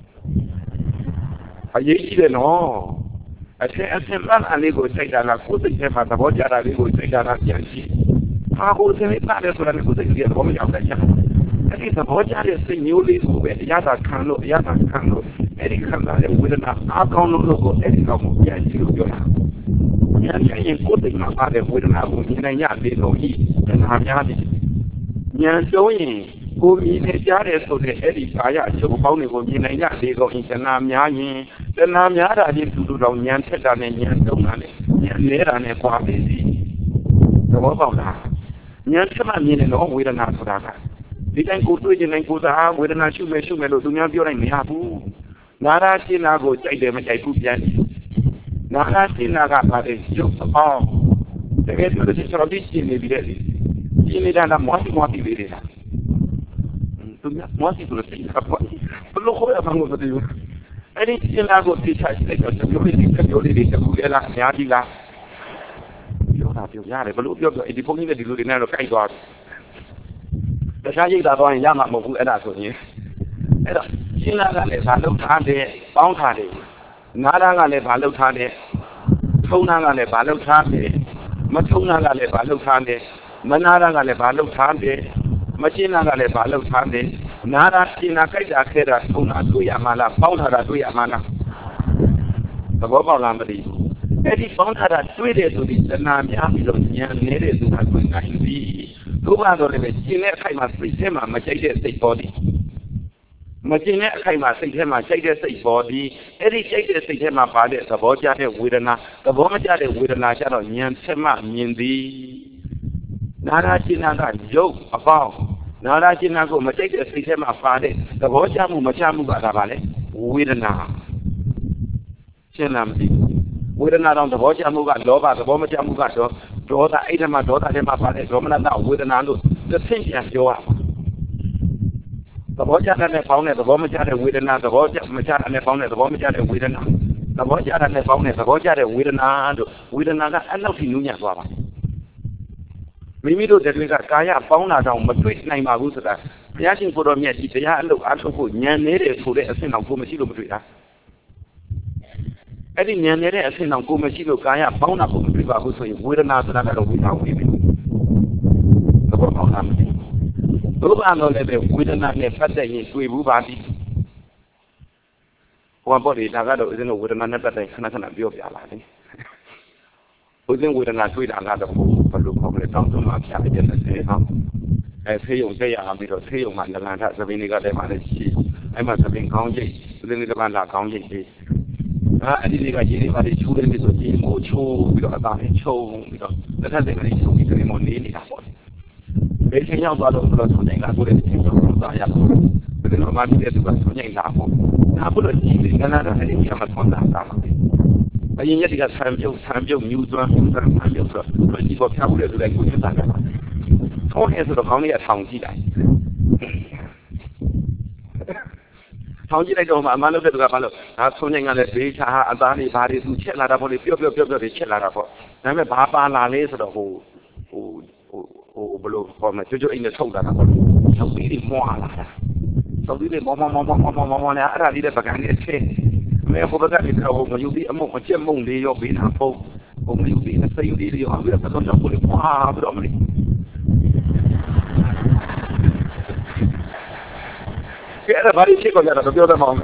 အရေးကြီးတယ်နော်အထက်အဆင့်မှတ်တာလေးကိုစိတ်တာကကိုယ်သိချင်မှသဘောကျတာလေးကိုစိတ်တာကပြန်ကြည့်ဟာကိုယ်သိနေတာလည်းဆိုတာလည်းကိုယ်သိတဲ့ဘောမရောက်တဲ့ချက်အဲ့ဒီသဘောကျတဲ့စိတ်မျိုးလေးကိုပဲအရသာခံလို့အဲ့ဒီခံတာရဲ့ဝေဒနာအကောင်းလို့ကိုအဲ့ဒီတော့ပြန်ကြည့်လို့ပြောတာဉာဏ်ရင်ကိုယ်သိမှာပါတဲ့ဝေဒနာကိုမြင်နိုင်ရလေလို့ဤတဏှာများသည်ဉာဏ်ဆုံးရင်ကိုမြင်နေကြတဲ့ဆိုတဲ့အဲ့ဒီကာယအကျိုးပေါင်းတွေကိုမြင်နိုင်ရလေလို့ဤတဏှာများရင်တဏှာများတာချင်းတူတူတော့ဉာဏ်ထက်တာနဲ့ဉာဏ်သုံးတာနဲ့ဉာဏ်နေတာနဲ့ပွားပြီစီသဘောပေါက်လားဉာဏ်ထက်မှမြင်တယ်လို့ဝေဒနာဆိုတာကဒီတိုင်းကိုတွေ့ခြင်းတိုင်းကိုသာဝေဒနာရှုမယ်လို့သူများပြောလိုက်မရဘူးနာရရှင်းနာကိုကြိုက်တယ်မကြိုက်ဘူးပြန်နာရရှင်းနာကပါတယ်ရုပ်အောင်တကယ်ပြောလို့ကျွန်တော်ဒီရှင်းနေပြီတဲ့ရှင်းနေတာကမွားစီလေးတွေလားသူများမွားစီလို့ပြောတာပေါ့ဘလို့ခေါ်ရမှာမသိဘူးအဲ့ဒီရှင်းနာကိုသိချင်တယ်ကျွန်တော်ပြောလေးတွေတခုလေလားအများကြီးလားပြောတာပြောရတယ်ဘလို့ပြောဒီဖုန်းကြီးနဲ့ဒီလိုတွေနဲ့တော့ကြိုက်သွားတခြားရိတ်တာတော့ရမှာမဟုတ်ဘူးအဲ့ဒါဆိုရင်အဲ့တော့ရှင်းနာကလည်းဘာလုပ်ထားတယ်ပေါင်းထားတယ်နားကလည်းဘာလုပ်ထားတယ်ထုံးနာကလည်းဘာလုပ်ထားတယ်မထုံးနာကလည်းဘာလုပ်ထားတယ်မနာကလည်းဘာလုပ်ထားတယ်မရှင်းနာကလည်းဘာလုပ်ထားတယ်နားရှင်းနာကြိုက်တာခဲတာထုံးနာတွေ့ရမှာလားပေါင်းထားတာတွေ့ရမှာလားသဘောပေါက်လားမသိဘူးအဲ့ဒီပေါင်းထားတာတွေ့တယ်ဆိုပြီးတဏှာများပြီးတော့ဉာဏ်နေတဲ့သူကတွေ့နိုင်ပြီတို့ကတော့လည်းရှင်းတဲ့အခိုက်မှာစိတ်ထဲမှာမကြိုက်တဲ့စိတ်ပေါ်တယ်မကျင်တဲ့အခိုက်မှာစိတ်ထဲမှာကြိုက်တဲ့စိတ်ပေါ်ပြီးအဲ့ဒီကြိုက်တဲ့စိတ်ထဲမှာပါတဲ့သဘောကျတဲ့ဝေဒနာသဘောမကျတဲ့ဝေဒနာကျတော့ဉာဏ်ဆက်မှမြင်သည်နာရရှင်းနာကရုပ်အပေါင်းနာရရှင်းနာကိုမကြိုက်တဲ့စိတ်ထဲမှာပါတဲ့သဘောကျမှုမကျမှုကဒါပါလေဝေဒနာရှင်းလားမသိဘူးဝေဒနာတော့သဘောကျမှုကလောဘသဘောမကျမှုကတော့ဒေါသအဲ့ဒီမှာဒေါသထဲမှာပါတဲ့ဒေါမနတဝေဒနာလို့တစ်ဆင့်ပြန်ပြောရမှာသဘောကျတဲ့ပေါင်းတဲ့သဘောမကျတဲ့ဝေဒနာသဘောကျမကျတဲ့ပေါင်းတဲ့သဘောမကျတဲ့ဝေဒနာသဘောကျတဲ့ပေါင်းတဲ့သဘောကျတဲ့ဝေဒနာတို့ဝေဒနာကအဲ့လောက်ထိနူးညံ့သွားပါမိမိတို့တွေကကာယပေါင်းတာတောင်မတွေ့နိုင်ပါဘူးဆိုတာဘုရားရှင်ကိုတော်မြတ်ဒီတရားအလုပ်အားထုတ်ဖို့ဉာဏ်နေတဲ့ဆိုတဲ့အဆင့်တော့ကိုမရှိလို့မတွေ့တာအဲ့ဒီဉာဏ်နဲ့တဲ့အဆင့်တော့ကိုမရှိလို့ကာယပေါင်းတာကိုမတွေ့ပါဘူးဆိုရင်ဝေဒနာဆိုတာကတော့ဝေဒနာဝင်ပြီသဘောပေါက်လားမသိဘုရားတော်လည်းပဲဝေဒနာနဲ့ပတ်သက်ရင်တွေ့ဘူးပါသည်ဟိုဘော်ဒီဒါကတော့ဦးဇင်းတို့ဝေဒနာနဲ့ပတ်သက်ခဏပြောပြပါလေဦးဇင်းဝေဒနာတွေ့တာကတော့ဘယ်လိုခေါ်မလဲတောင်းတမှပြပြတဲ့စေဟောဖေးယုံဆက်ရအောင်ပြီးတော့ဖေးယုံမှာနလန်ထသပင်းတွေကလည်းပါလေရှိအဲ့မှာသပင်းကောင်းရိပ်ဦးဇင်းကလည်းလာကောင်းရိပ်လေးအဲ့ဒီတွေကရင်းနေပါလေချိုးတယ်ဆိုရင်ကိုချိုးပြီးတော့အသားနဲ့ချုံပြီးတော့လက်ထက်တွေကလေးချုံပြီးတယ်မနေနေတာပေါ့ဘယ်ချိန်ရောက်သွားလို့ဆိုတော့ဆုံးနိုင်တာကိုလည်းသိတော့သာရပါဘယ်လိုမှမဖြစ်တဲ့သူကဆုံးနိုင်တာပေါ့ဒါဘုလို့ဒီကနာတော့အဲ့ဒီကမှဆုံးတာတာပါအရင်ရက်ဒီကဆံပြုတ်မြူသွမ်းဆံပြုတ်ဆိုတော့ဒီပေါ်ဖြားဖို့လည်းသူလည်းကိုယ်နေတာပါဆုံးနေဆိုတော့ခေါင်းလေးအထောင်ကြည့်လိုက်ထောင်ကြည့်လိုက်တော့မှအမှန်လို့တဲ့သူကဘာလို့ဒါဆုံးနိုင်ကလည်းဘေးချာအသားလေးဘာတွေသူချက်လာတာပေါ့လေပြောတွေချက်လာတာပေါ့ဒါပေမဲ့ဘာပါလာလဲဆိုတော့ဟိုဘလို့ခေါ်မကျွတ်အိမ်နဲ့ထုတ်လာတာပေါ့ဆောက်ပြီးတွေမွာလာတာဆောက်ပြီးတွေမောနဲ့အဲ့ဒါလေးတဲ့ပကံနဲ့ချင်းမဲဟိုဘက်ကဒီတော့မယူပြီးအမုံအချက်မုံလေးရောပေးတာပေါ့ဟိုမယူပြီးစိတ်လေးရောအဲ့ဒါတော့ကြောက်လို့မွာပြီးတော့မလေးကဲအဲ့ဒါဘာလို့ချက်ကြတာတော့ပြောတယ်မအောင်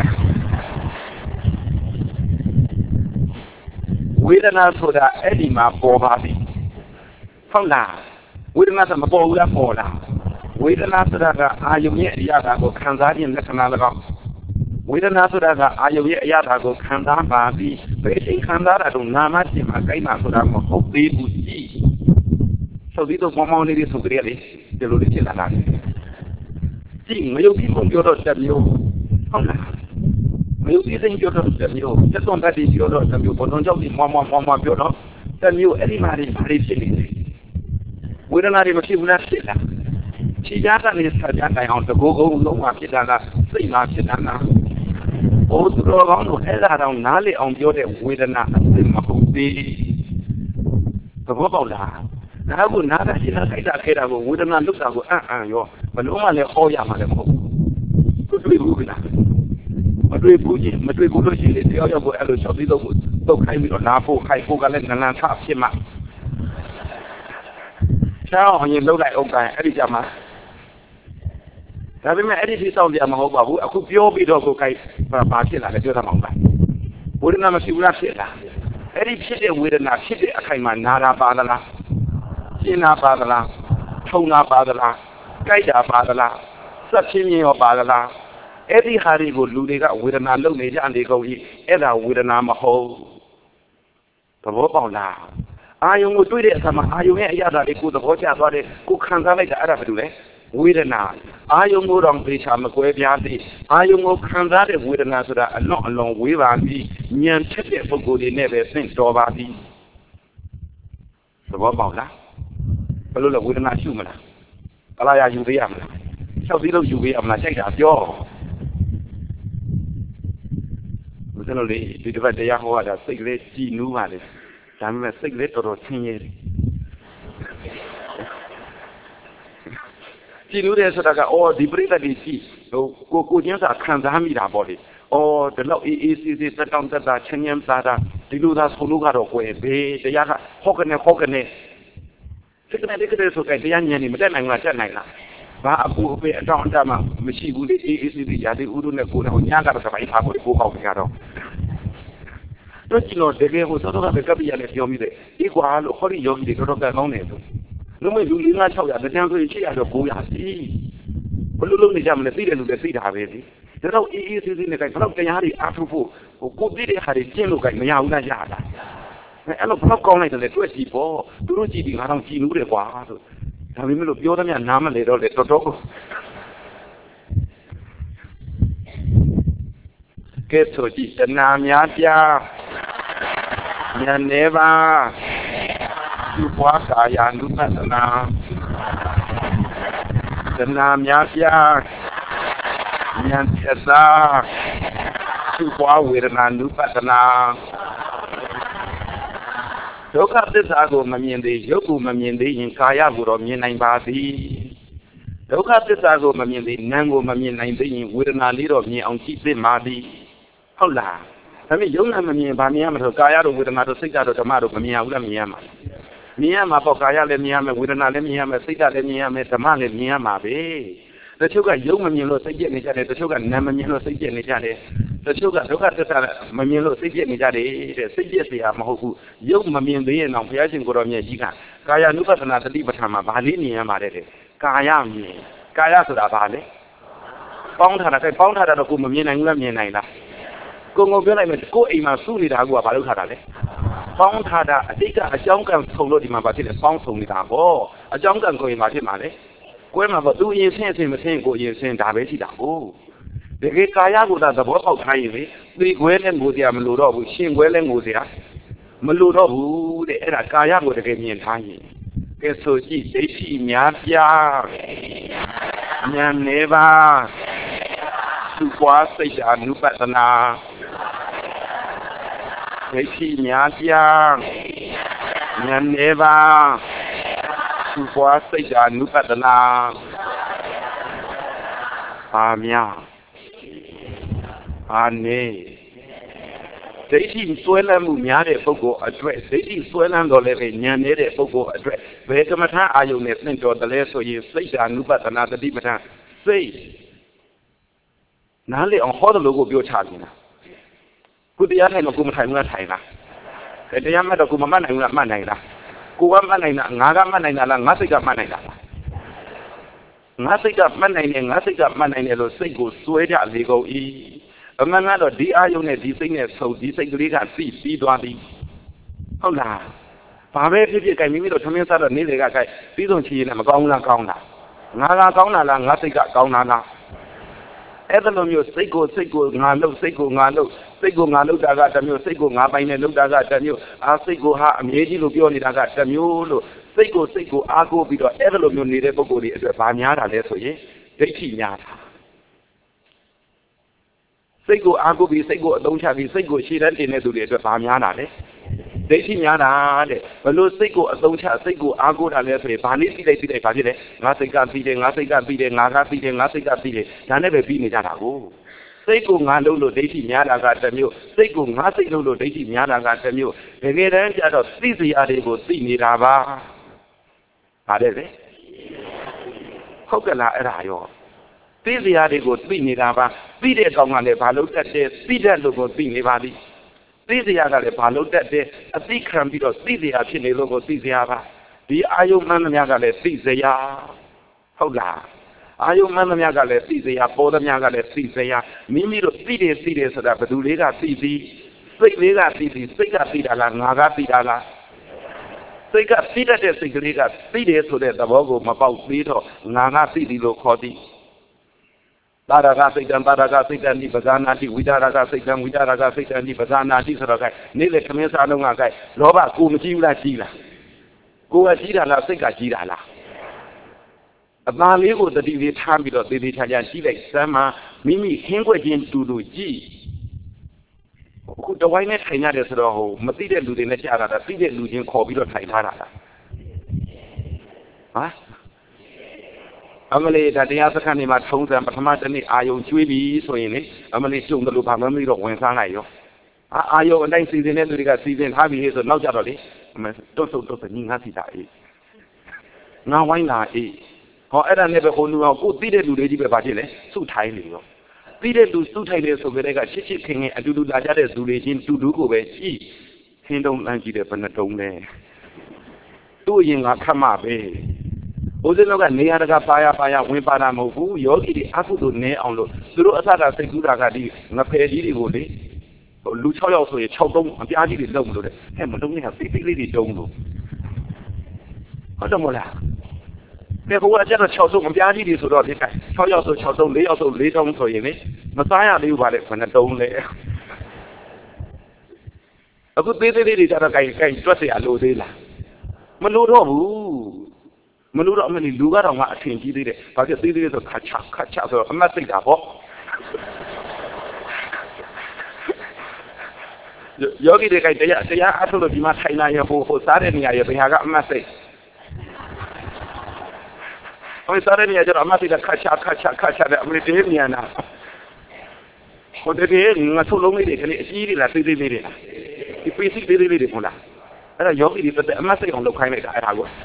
ဝေဒနာဆိုတာအဲ့ဒီမှာပေါ်ပါပြီဟုတ်လားဝေဒနာကမပေါ်ဘူးလားပေါ်လားဝေဒနာဆိုတာကအာယုံရဲ့အရာကိုခံစားခြင်းလက္ခဏာ၎င်းဝေဒနာဆိုတာကအာယုံရဲ့အရာကိုခံစားပါပြီးဘယ်ချိန်ခံစားတာတော့နာမခြင်းမှာကိုက်မှာဆိုတာမဟုတ်သေးဘူးကြီးဆိုပြီးတော့မောင်လေးတွေဆိုကြရတယ်ဒီလိုလေးဖြစ်လာတာကြည့်မယုတ်ပြီးပြောတော့တက်မျိုးဟုတ်လားမယုတ်ပြီးသိပြောတော့တက်မျိုးတက်တော့တက်ပြီးပြောတော့တက်မျိုးဘုံကြောင့်ဒီမောင်ပြောတော့တက်မျိုးအဲ့ဒီမှာတွေဘာတွေဖြစ်နေလဲဝေဒနာတွေမဖြစ်ဘူးလားဖြစ်လားခြေကြားကနေဆက်ကြတိုင်းအောင်တကူကုန်းလုံးမှာဖြစ်တာလားစိတ်မှာဖြစ်တာလားဘုသူတော်ကောင်းတို့အဲ့ဒါတော့နားလေအောင်ပြောတဲ့ဝေဒနာအစစ်မဟုတ်သေးသဘောပေါက်လားဒါကနားကရှိတာခိုက်တာခဲတာကိုဝေဒနာလွတ်တာကိုအံ့ရောဘလုံးကလည်းဟောရမှာလည်းမဟုတ်ဘူးတွေ့ဘူးလားမတွေ့ဘူးလို့ရှိရင်တရားရောက်ကိုအဲ့လိုချက်ပြီးတော့တုတ်ခိုင်းပြီးတော့နားဖို့ခိုက်ဖို့ကလည်းနလန်ထဖြစ်မှာချောင်းရင်လုံးလိုက်အောင်ကန်အဲ့ဒီကြမှာဒါပေမဲ့အဲ့ဒီထိစောင့်ကြမှာမဟုတ်ပါဘူးအခုပြောပြီးတော့ကိုခိုက်ဘာဖြစ်လာလဲပြောတာမဟုတ်လားဝေဒနာမရှိဘူးလားဖြစ်လားအဲ့ဒီဖြစ်တဲ့ဝေဒနာဖြစ်တဲ့အခိုင်မှာနာတာပါသလားရှင်းတာပါသလားထုံတာပါသလားကြိုက်တာပါသလားစက်ချင်းရောပါသလားအဲ့ဒီဟာတွေကိုလူတွေကဝေဒနာလုံနေကြနေကုန်ကြီးအဲ့ဒါဝေဒနာမဟုတ်သဘောပေါက်လားအာယုံကိုတွေ့တဲ့အခါမှာအာယုံရဲ့အရာတွေကိုသဘောကျသွားတယ်ကိုခံစားလိုက်တာအဲ့ဒါဘာလို့လဲဝေဒနာအာယုံကိုတော့သေချာမကွဲပြားသေးအာယုံကိုခံစားတဲ့ဝေဒနာဆိုတာအလွန်ဝေးပါပြီဉာဏ်ဖြစ်တဲ့ပုဂ္ဂိုလ်တွေနဲ့ပဲသင်တော်ပါပြီသဘောပေါက်လားဘယ်လိုလဲဝေဒနာရှုမလားအလားရယူသေးရမလား၆သီးလုံးယူပေးရမလားချိန်တာပြောဘုရားတို့လေဒီတစ်ပတ်တရားဟောတာစိတ်ကလေးကြည်နူးပါလေဒါပေမဲ့စိတ်ကလေးတော်တော်ဆင်းရဲတယ်ကြည်နူးတယ်ဆိုတာကအော်ဒီပြိတ္တိရှိဟိုကိုချင်းစာခံစားမိတာပေါ့လေအော်ဒီလောက်အေးစစ်တက်တောင့်တက်တာချင်းချင်းစားတာဒီလိုသာဆုံးလို့ကတော့ကိုယ်ဘေးတရားကဟောကနေစိတ်ကနေဆိုကြတရားဉာဏ်နေမတက်နိုင်ဘူးလားတက်နိုင်လားဘာအခုအဖေအတောင့်အတမှမရှိဘူးလေအေးစစ်ရာဒီဥဒုနဲ့ကိုယ်တော့ညာကတော့တိုင်းထားဖို့ကိုပေါက်ကြတော့တို့ကြည့်လို့တကယ်ဟိုသောတော်ကကပ်ပြရနဲ့ပြောမိတယ်ဒီကွာလို့ခေါ်ရယောဂီတွေတော်တော်ကောင်းတယ်ဆိုလုံးဝလူလေး600တန်းဆိုရင်800တော့900စီဘလို့လုံးနေကြမလဲသိတယ်လို့လည်းသိတာပဲလေဒါတော့အေးစစ်နဲ့ကဘလို့တရားတွေအားထုတ်ဖို့ဟိုကိုသိတဲ့ဟာတွေကျင့်လို့ကမရဘူးလားရတာအဲ့လိုဘလို့ကောင်းလိုက်တယ်လေတွေ့ကြည့်ပေါ့သူတို့ကြည့်ပြီးငါတော့ကြည်နူးတယ်ကွာဆိုဒါပေမဲ့လို့ပြောသမျှနားမလဲတော့လေတော်တော်ကဲဆိုကြည့်တဏှာများပြားဉာဏ်နေပါသူပွားကာယ ानु ပသနာတဏှာများပြားဉာဏ်သစ္စာသူပွားဝေဒနာ ानु ပသနာဒုက္ခသစ္စာကိုမမြင်သေးရုပ်ကိုမမြင်သေးရင်ကာယကိုတော့မြင်နိုင်ပါသည်ဒုက္ခသစ္စာကိုမမြင်သေးနာမ်ကိုမမြင်နိုင်သေးရင်ဝေဒနာလေးတော့မြင်အောင်ကြည့်သင့်ပါသည်ဟုတ်လားဒါပေမဲ့ယုံနာမမြင်ဘာမြင်ရမလို့ကာယတို့ဝေဒနာတို့စိတ်တို့ဓမ္မတို့မမြင်ရဘူးလားမြင်ရမှာမြင်ရမှာပေါ့ကာယလည်းမြင်ရမယ်ဝေဒနာလည်းမြင်ရမယ်စိတ်လည်းမြင်ရမယ်ဓမ္မလည်းမြင်ရမှာပဲတချို့ကယုံမမြင်လို့စိတ်ပြည့်နေကြတယ်တချို့ကနာမ်မမြင်လို့စိတ်ပြည့်နေကြတယ်တချို့ကဒုက္ခသစ္စာမမြင်လို့စိတ်ပြည့်နေကြတယ်တဲ့စိတ်ပြည့်เสียမဟုတ်ဘူးယုံမမြင်သေးရင်တော့ဘုရားရှင်ကိုတော်မြတ်ကြီးကကာယ ानु ပသနာတတိပဋ္ဌာန်မှာဗာလေးမြင်ရမှာတဲ့ကာယမြင်ကာယဆိုတာဗာလေပေါင်းထားတာပေါင်းထားတာတော့ကိုမမြင်နိုင်ဘူးလားမြင်နိုင်လားကိုပြောလိုက်မယ်ကိုအိမ်မှာစုနေတာကဘာလုပ်ထားတာလဲပေါင်းထားတာအတိတ်ကအကြောင်းကံဆုံလို့ဒီမှာဗာဖြစ်တယ်ပေါင်းဆုံနေတာပေါ့အကြောင်းကံကိုရင်ဗာဖြစ်မှာလေကွဲမှာပေါ့သူရင်ဆင်းမဆင်းကိုရင်ဆင်းဒါပဲရှိတာကိုတကယ်ကာယကိုသာသဘောပေါက်ထားရင်လေသိခွဲနဲ့ငိုစရာမလိုတော့ဘူးရှင်ခွဲနဲ့ငိုစရာမလိုတော့ဘူးတဲ့အဲ့ဒါကာယကိုတကယ်မြင်ထားရင်ကဲဆိုကြည့်ဒိဋ္ဌိများပြားဉာဏ်နေပါသူပွားစိတ် ानु ပသနာဒိဋ္ဌိများပြားဉာဏ်နေပါသူပွားစိတ် ानु ပသနာပါများအာနေဒိဋ္ဌိဆွဲလန်းမှုများတဲ့ပုဂ္ဂိုလ်အတွက်ဒိဋ္ဌိဆွဲလန်းတော်လည်းပဲဉာဏ်နေတဲ့ပုဂ္ဂိုလ်အတွက်ဘယ်ကမ္မထာအာယုန်နဲ့သင်တော်တယ်လဲဆိုရင်စိတ် ानु ပသနာတတိပဋ္ဌာန်စိတ်နားလေအောင်ဟောတယ်လို့ကိုပြောချနေတာကုတရားထိုင်တော့ကိုမထိုင်ဘူးလားထိုင်လားတရားမှတ်တော့ကိုမမှတ်နိုင်ဘူးလားမှတ်နိုင်လားကိုကမှတ်နိုင်တာငါကမှတ်နိုင်တာလားငါစိတ်ကမှတ်နိုင်တာလားငါစိတ်ကမှတ်နိုင်တယ်ငါစိတ်ကမှတ်နိုင်တယ်လို့စိတ်ကိုစွဲကြလေကုန်၏အမှန်ကတော့ဒီအာယုန်နဲ့ဒီစိတ်နဲ့ဆုံဒီစိတ်ကလေးကသိပြီးသွားပြီဟုတ်လားဘာပဲဖြစ်ဖြစ်ကြိုင်မိမိတို့ထမင်းစားတော့နေလေကကြိုင်ပြီးဆုံးချီရင်လည်းမကောင်းဘူးလားကောင်းလားငါကကောင်းတာလားငါစိတ်ကကောင်းတာလားအဲ့ဒါလိုမျိုးစိတ်ကိုငါလှုပ်စိတ်ကိုငါလှုပ်စိတ်ကိုငါလှုပ်တာကတစ်မျိုးစိတ်ကိုငါပိုင်နဲ့လှုပ်တာကတစ်မျိုးစိတ်ကိုဟာအမြဲကြီးလို့ပြောနေတာကတစ်မျိုးလို့စိတ်ကိုအားကိုးပြီးတော့အဲ့ဒါလိုမျိုးနေတဲ့ပုဂ္ဂိုလ်တွေအတွက်ဗာများတာလဲဆိုရင်ဒိဋ္ဌိများတာစိတ်ကိုအားကိုးပြီးစိတ်ကိုအသုံးချပြီးစိတ်ကိုရှည်တန်းတင်တဲ့သူတွေအတွက်ဗာများတာလေဒိဋ္ဌိများတာတဲ့ဘလို့စိတ်ကိုအသုံးချစိတ်ကိုအားကိုးတာလဲဆိုရင်ဗာလေးသိလိုက်ဗာဖြစ်တယ်ငါစိတ်ကပြီးတယ်ငါစိတ်ကပြီးတယ်ငါကပြီးတယ်ငါစိတ်ကပြီးတယ်ဒါနဲ့ပဲပြီးနေကြတာကိုစိတ်ကိုငါလုံးလို့ဒိဋ္ဌိများတာကတစ်မျိုးစိတ်ကိုငါစိတ်လုံးလို့ဒိဋ္ဌိများတာကတစ်မျိုးတကယ်တမ်းကျတော့သိစရာတွေကိုသိနေတာပါပါတယ်လေဟုတ်ကဲ့လားအဲ့ဒါရောသိစရာတွေကိုသိနေတာပါသိတဲ့ကောင်ကလည်းဘာလို့တတ်တယ်သိတတ်လို့ကိုသိနေပါသည်သိစရာကလည်းဘာလို့တတ်တယ်အသိခံပြီးတော့သိစရာဖြစ်နေလို့ကိုသိစရာပါဒီအာယုမှန်သမျှကလည်းသိစရာဟုတ်လားအာယုမှန်သမျှကလည်းသိစရာပေါ်သမျှကလည်းသိစရာမိမိတို့သိတယ်ဆိုတာဘယ်သူလေးကသိသည်စိတ်လေးကသိသည်စိတ်ကသိတာလားငါကသိတာလားစိတ်ကသိတတ်တဲ့စိတ်ကလေးကသိတယ်ဆိုတဲ့သဘောကိုမပေါက်သေးတော့ငါကသိသည်လို့ခေါ်သည်တာရကစိတ်တံတာရကစိတ်တံဒီပဇာနာတိဝိတာရကစိတ်တံဝိတာရကစိတ်တံဒီပဇာနာတိဆိုတော့ကဲနေ့လေခမင်းစားလုံးကကဲလောဘကိုမကြည့်ဘူးလားကြည့်လားကိုကကြည့်တာလားစိတ်ကကြည့်တာလားအသာလေးကိုတတိလေးထားပြီးတော့သေသေးချာချာကြည့်လိုက်စမ်းမှာမိမိဟင်းခွက်ချင်းတူတူကြည့်အခုတဝိုင်းနဲ့ထိုင်ရတယ်ဆိုတော့ဟိုမသိတဲ့လူတွေနဲ့ကြားတာသိတဲ့လူချင်းခေါ်ပြီးတော့ထိုင်ထားတာလားဟာအမလေးဒါတရားစခန်းနေမှာထုံးစံပထမတစ်နေ့အာယုံကျွေးပြီးဆိုရင်လေအမလေးကျုံတယ်လို့ဘာမှမသိတော့ဝင်စားလိုက်ရောအာယုံအတိုင်းစီစဉ်တဲ့လူတွေကစီစဉ်ထားပြီးဆိုနောက်ကြတော့လေအမတွတ်ဆုပ်ညီငါစီတာအေးငါဝိုင်းလာအေးဟောအဲ့ဒါနဲ့ပဲဟိုလူအောင်ကိုသိတဲ့လူတွေကြီးပဲဗာဖြစ်လေစုထိုင်းနေရောသိတဲ့လူစုထိုင်းနေဆိုကြတဲ့ကချစ်ချစ်ခင်ခင်အတူတူလာကြတဲ့လူတွေချင်းတူတူကိုပဲကြည့်ဟင်းတုံးလမ်းကြည့်တဲ့ဘယ်နှတုံးလဲသူ့ရင်ငါခတ်မှပဲဦးဇင်းတို့ကနေရာတကာပါရဝင်ပါတာမဟုတ်ဘူးယောဂီတွေအကုသို့နဲအောင်လို့သူတို့အသတာစိတ်ကူးတာကဒီငဖယ်ကြီးတွေကိုလေလူ6ယောက်ဆိုရင်6တုံးအပြားကြီးတွေလုံလို့တဲ့ဟဲ့မတုံးနဲ့ပိပိလေးတွေတုံးလို့ဟုတ်တယ်မလားတဲ့ကောကျတော့6တုံးအပြားကြီးတွေဆိုတော့ဒီက6ယောက်ဆို6တုံး4ယောက်ဆို4တုံးဆိုရင်လေမစားရသေးဘူးပါလေဘယ်နှတုံးလဲအခုသေးသေးလေးတွေကျတော့ကြိုင်တွက်เสียလို့သေးလားမလို့တော့ဘူးမလို့တော့အမလီလူကတော့ငါအထင်ကြီးသေးတယ်ဘာဖြစ်သေးသေးဆိုခါချဆိုတော့အမတ်စိတ်တာပေါ့ယောဂီတွေကတရားအထုတ်လို့ဒီမှာထိုင်လာရဟိုစားတဲ့နေရာရဘယ်ဟာကအမတ်စိတ်ဟိုစားတဲ့နေရာကျတော့အမတ်စိတ်ကခါချတဲ့အမလီတေးမြန်တာဟိုတည်းငါထုတ်လုံးလေးတွေကလေးအကြီးတွေလားသေးသေးလေးတွေလားဒီပိစိသေးသေးလေးတွေမဟုတ်လားအဲ့ဒါယောဂီတွေတဲ့အမတ်စိတ်အောင်လုပ်ခိုင်းလိုက်တာအဲ့ဒါကို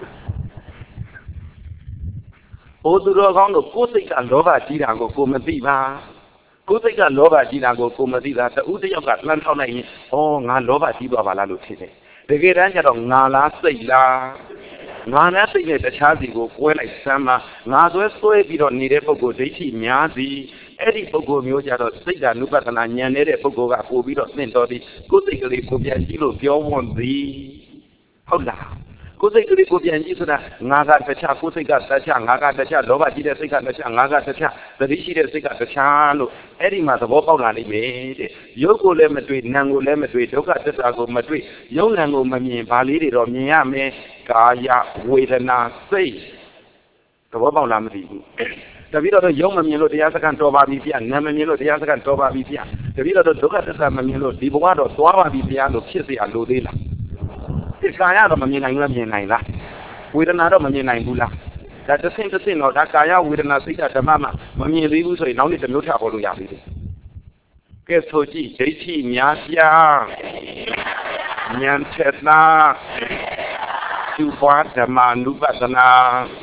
ဟိုသူတော်ကောင်းတို့ကိုယ်စိတ်ကလောဘကြီးတာကိုမသိပါကိုယ်စိတ်ကလောဘကြီးတာကိုမသိတာတူတယောက်ကလှမ်းထောက်လိုက်ရင်ဩငါလောဘကြီးသွားပါလားလို့ထင်တယ်တကယ်တမ်းကျတော့ငါလားစိတ်လားငါနဲ့စိတ်နဲ့တခြားစီကိုကွဲလိုက်စမ်းမှာငါဆွဲပြီးတော့နေတဲ့ပုဂ္ဂိုလ်ဒိဋ္ဌိများစီအဲ့ဒီပုဂ္ဂိုလ်မျိုးကြတော့စိတ်ဓာနုပဒနာဉာဏ်နေတဲ့ပုဂ္ဂိုလ်ကပို့ပြီးတော့သင်တော်သည်ကိုယ်စိတ်ကလေးကိုပြန်ကြည့်လို့ပြောဝွန်သည်ဟုတ်လားကိုယ်စိတ်ကလေးကိုပြန်ကြည့်ဆိုတာငါကတခြားကိုယ်စိတ်ကတခြားငါကတခြားလောဘကြီးတဲ့စိတ်ကတခြားငါကတခြားသတိရှိတဲ့စိတ်ကတခြားလို့အဲ့ဒီမှာသဘောပေါက်လာနိုင်မယ်တဲ့ရုပ်ကိုလည်းမတွေ့နာမ်ကိုလည်းမတွေ့ဒုက္ခသစ္စာကိုမတွေ့ယုံနာကိုမမြင်ဘာလေးတွေတော့မြင်ရမယ်ကာယဝေဒနာစိတ်သဘောပေါက်လားမသိဘူးတပည့်တော်ရုံမမြင်လို့တရားစခန်းတော်ပါပြီဗျာနာမ်မမြင်လို့တရားစခန်းတော်ပါပြီဗျာတပည့်တော်ဒုက္ခသစ္စာမမြင်လို့ဒီဘဝတော့သွားပါပြီဗျာလို့ဖြစ်เสียလို့သေးလားဒီကာယတော့မမြင်နိုင်ဘူးလားမြင်နိုင်လားဝေဒနာတော့မမြင်နိုင်ဘူးလားဒါတစ်ဆင့်တော့ဒါကာယဝေဒနာစိတ်ဓမ္မမှာမမြင်သေးဘူးဆိုရင်နောက်နေ့တစ်မျိုးထပ်ဟောလို့ရပြီကဲဆိုကြည့်ဒိဋ္ဌိများပြားဉာဏ်ချက်နာသူပွားဓမ္မနုပဒနာ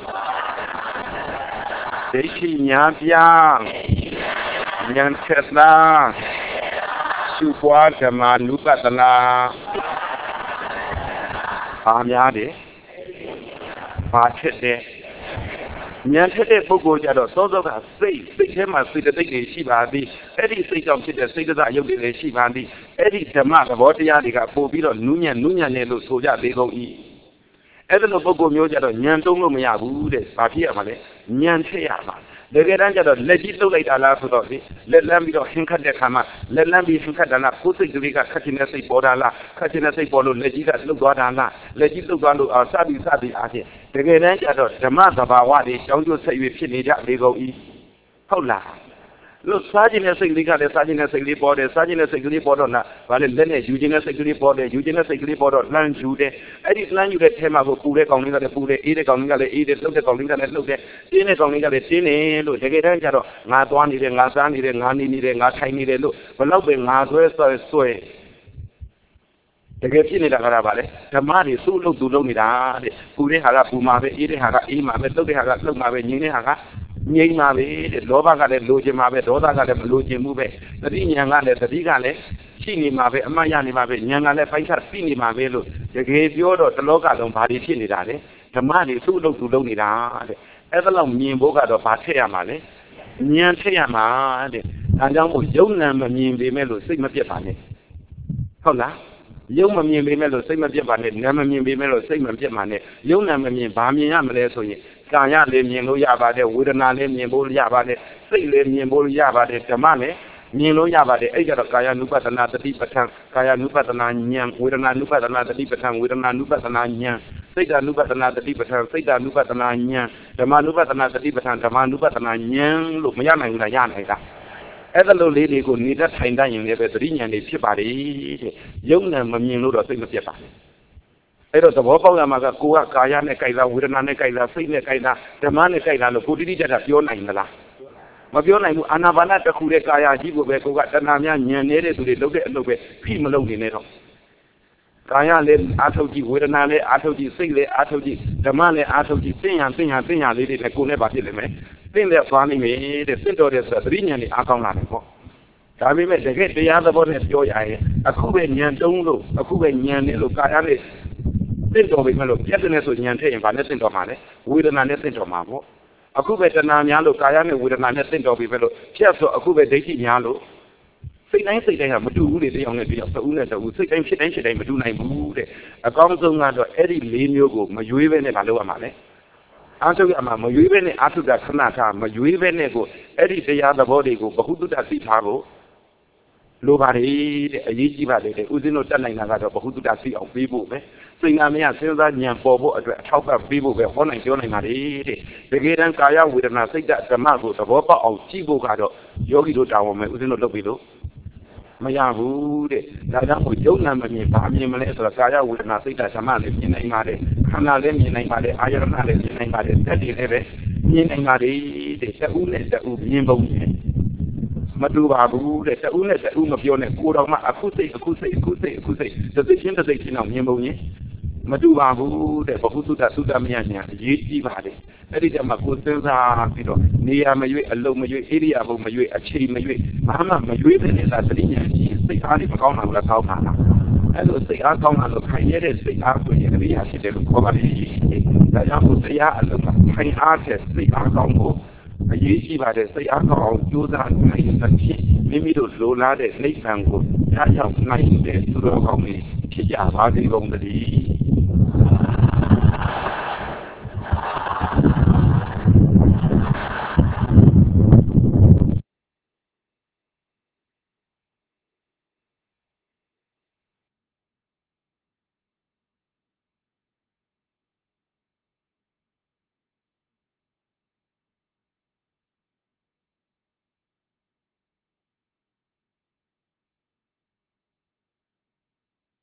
ဒိဋ္ဌိများပြားဉာဏ်ချက်နာသူပွားဓမ္မနုပဒနာဘာများတယ်ဘာဖြစ်တယ်ဉာဏ်ထက်တဲ့ပုဂ္ဂိုလ်ကြတော့စောစောကစိတ်ထဲမှာစိတ်တိတ်တွေရှိပါသည်အဲ့ဒီစိတ်ကြောင့်ဖြစ်တဲ့စိတ်ဓာတ်ရုပ်တွေလည်းရှိပါသည်အဲ့ဒီဓမ္မသဘောတရားတွေကပို့ပြီးတော့နုညံ့နေလို့ဆိုကြသေးကုန်၏အဲ့ဒါလိုပုဂ္ဂိုလ်မျိုးကြတော့ဉာဏ်တုံးလို့မရဘူးတဲ့ဘာဖြစ်ရမှာလဲဉာဏ်ထက်ရမှာတကယ်တမ်းကျတော့လက်ကြီးလှုပ်လိုက်တာလားဆိုတော့လေလက်လမ်းပြီးတော့ဟင်းခတ်တဲ့ခါမှာလက်လမ်းပြီးဟင်းခတ်တာလားကိုယ်စိတ်ကလေးကခတ်ချင်တဲ့စိတ်ပေါ်တာလားခတ်ချင်တဲ့စိတ်ပေါ်လို့လက်ကြီးကလှုပ်သွားတာလားလက်ကြီးလှုပ်သွားလို့စသည်အားဖြင့်တကယ်တမ်းကျတော့ဓမ္မသဘာဝတွေကြောင်းကျိုးဆက်၍ဖြစ်နေကြလေကုန်၏ဟုတ်လားလို့စားခြင်းနဲ့စိတ်ကလေးကလည်းစားခြင်းနဲ့စိတ်ကလေးပေါ်တယ်စားခြင်းနဲ့စိတ်ကလေးပေါ်တော့နာဗာလေလက်နဲ့ယူခြင်းနဲ့စိတ်ကလေးပေါ်တယ်ယူခြင်းနဲ့စိတ်ကလေးပေါ်တော့လှမ်းယူတယ်အဲ့ဒီလှမ်းယူတဲ့ထဲမှာကိုပူတဲ့ကောင်လေးကလည်းပူတယ်အေးတဲ့ကောင်လေးကလည်းအေးတယ်လှုပ်တဲ့ကောင်လေးကလည်းလှုပ်တယ်တင်းတဲ့ကောင်လေးကလည်းတင်းတယ်လို့တကယ်တမ်းကျတော့ငါသွားနေတယ်ငါစားနေတယ်ငါနေနေတယ်ငါထိုင်နေတယ်လို့ဘလောက်ပဲငါဆွဲတကယ်ဖြစ်နေတာကဗာလေဓမ္မတွေစုပ်လုပ်သူလုပ်နေတာတဲ့ပူတဲ့ဟာကပူမှာပဲအေးတဲ့ဟာကအေးမှာပဲလှုပ်တဲ့ဟာကလှုပ်မှာပဲငြိမ်းတဲ့ဟာကငြိမ်းပါပဲတဲ့လောဘကလည်းလိုချင်မှာပဲဒေါသကလည်းမလိုချင်ဘူးပဲသတိဉာဏ်ကလည်းသတိကလည်းရှိနေမှာပဲအမှတ်ရနေမှာပဲဉာဏ်ကလည်းပိုက်ဆက်သိနေမှာပဲလို့တကယ်ပြောတော့တလောကလုံးဘာတွေဖြစ်နေတာလဲဓမ္မတွေစုလုပ်သူလုပ်နေတာတဲ့အဲ့ဒါလောက်မြင်ဖို့ကတော့ဘာထည့်ရမှာလဲဉာဏ်ထည့်ရမှာတဲ့ဒါကြောင့်မို့ယုံနာမမြင်ပေမဲ့လို့စိတ်မပြတ်ပါနဲ့ဟုတ်လားရုံမမြင်ပေမဲ့လို့စိတ်မပြတ်ပါနဲ့နာမမြင်ပေမဲ့လို့စိတ်မပြတ်ပါနဲ့ရုံနာမမြင်ဘာမြင်ရမလဲဆိုရင်ကာယလည်းမြင်လို့ရပါတယ်ဝေဒနာလည်းမြင်ဖို့ရပါတယ်စိတ်လည်းမြင်ဖို့ရပါတယ်ဓမ္မလည်းမြင်လို့ရပါတယ်အဲ့ကြတော့ကာယ ानु ပတနာတတိပဋ္ဌာန်ကာယ ानु ပတနာဉာဏ်ဝေဒနာ ानु ပတနာတတိပဋ္ဌာန်ဝေဒနာ ानु ပတနာဉာဏ်စိတ် ानु ပတနာတတိပဋ္ဌာန်စိတ် ानु ပတနာဉာဏ်ဓမ္မ ानु ပတနာတတိပဋ္ဌာန်ဓမ္မ ानु ပတနာဉာဏ်လို့မရနိုင်ဘူးလားရနိုင်တာအဲ့ဒါလိုလေးတွေကိုနေတတ်ထိုင်တတ်ရင်လည်းပဲသတိဉာဏ်တွေဖြစ်ပါလေတဲ့ယုံနဲ့မမြင်လို့တော့စိတ်မပြတ်ပါဘူးအဲ့တော့သဘောပေါက်ရမှာကကိုကကာယနဲ့ကြိုက်လားဝေဒနာနဲ့ကြိုက်လားစိတ်နဲ့ကြိုက်လားဓမ္မနဲ့ကြိုက်လားလို့ကိုတိတိကျကျပြောနိုင်မလားမပြောနိုင်ဘူးအာနာပါနတစ်ခုတဲ့ကာယကြီးကိုပဲကိုကတဏှာများညံနေတဲ့သူတွေလုပ်တဲ့အလုပ်ပဲဖိမလုပ်နေနဲ့တော့ကာယလည်းအာထုတ်ကြည့်ဝေဒနာလည်းအာထုတ်ကြည့်စိတ်လည်းအာထုတ်ကြည့်ဓမ္မလည်းအာထုတ်ကြည့်သိညာလေးတွေနဲ့ကိုယ်နဲ့ပါဖြစ်လိမ့်မယ်သိတဲ့သွားနိုင်မယ်တဲ့သိတော်တဲ့ဆိုသတိဉာဏ်တွေအားကောင်းလာတယ်ပေါ့ဒါပေမဲ့တကယ်တရားသဘောနဲ့ပြောရရင်အခုပဲဉာဏ်တုံးလို့အခုပဲဉာဏ်နဲ့လို့ကာယနဲ့သိတော်ပြီမလို့ပြတ်တဲ့ဆိုဉာဏ်ထည့်ရင်ဗာနဲ့သိတော်မှာလေဝေဒနာနဲ့သိတော်မှာပေါ့အခုပဲတဏှာများလို့ကာယနဲ့ဝေဒနာနဲ့သိတော်ပြီပဲလို့ဖြတ်ဆိုအခုပဲဒိဋ္ဌိများလို့စိတ်တိုင်းကမတူဘူးလေတယောက်နဲ့တယောက်တူနဲ့တူစိတ်တိုင်းဖြစ်တိုင်းမတူနိုင်ဘူးတဲ့အကောင်းဆုံးကတော့အဲ့ဒီ၄မျိုးကိုမရွေးပဲနဲ့မလုပ်ရမှာလေအားထုတ်ရမှာမရွေးပဲနဲ့အားထုတ်တာခဏထားမရွေးပဲနဲ့ကိုအဲ့ဒီတရားသဘောတွေကိုဘ ഹു တုတ္တသိထားဖို့လိုပါတယ်တဲ့အရေးကြီးပါတယ်တဲ့ဦးဇင်းတို့တတ်နိုင်တာကတော့ဘ ഹു တုတ္တသိအောင်ပေးဖို့ပဲစိတ်ငါမရစဉ်းစားဉာဏ်ပေါ်ဖို့အတွက်အထောက်ပံ့ပေးဖို့ပဲဟောနိုင်ပြောနိုင်ပါတယ်တဲ့တကယ်တမ်းကာယဝေဒနာစိတ်ဓမ္မကိုသဘောပေါက်အောင်ကြည့်ဖို့ကတော့ယောဂီတို့တာဝန်ပဲဦးဇင်းတို့လုပ်ပြီးလို့မရဘူးတဲ့ဒါကြောင့်ကိုယုံနာမမြင်ဘာမြင်မလဲဆိုတော့ကာယဝေဒနာစိတ်ဓမ္မလည်းမြင်နိုင်ပါတယ်ခန္ဓာလည်းမြင်နိုင်ပါတယ်အာယတနာလည်းမြင်နိုင်ပါတယ်တက်တယ်လည်းပဲမြင်နိုင်ပါတယ်တဲ့တဦးနဲ့တဦးမြင်ပုံနဲ့မတူပါဘူးတဲ့တဦးနဲ့တဦးမပြောနဲ့ကိုတော်မှအခုစိတ်တစ်စိတ်ချင်းတော့မြင်ပုံချင်းမတူပါဘူးတဲ့ဘ ഹു တုတ္တသုတ္တမယညာအရေးကြီးပါတယ်အဲ့ဒီတည်းမှာကိုစဉ်းစားပြီးတော့နေရာမရွေးအလုံးမရွေးဣရိယာပုမရွေးအချိန်မရွေးဘာမှမရွေးတဲ့နေတာသတိဉာဏ်ကြီးစိတ်အားလေးမကောင်းတာဘူးလားကောင်းတာလားအဲ့လိုစိတ်အားကောင်းတာလို့ခိုင်ရတဲ့စိတ်အားဆိုရင်အရိယာဖြစ်တယ်လို့ခေါ်ပါလိမ့်ဒါကြောင့်ကိုတရားအလုံးကခိုင်အားတဲ့စိတ်အားကောင်းဖို့အရေးကြီးပါတယ်စိတ်အားကောင်းအောင်ကြိုးစားနိုင်တဲ့ဖြစ်မိမိတို့လိုလားတဲ့နိဗ္ဗာန်ကိုရရောက်နိုင်တဲ့သူတော်ကောင်းတွေဖြစ်ကြပါစေကုန်သတည်း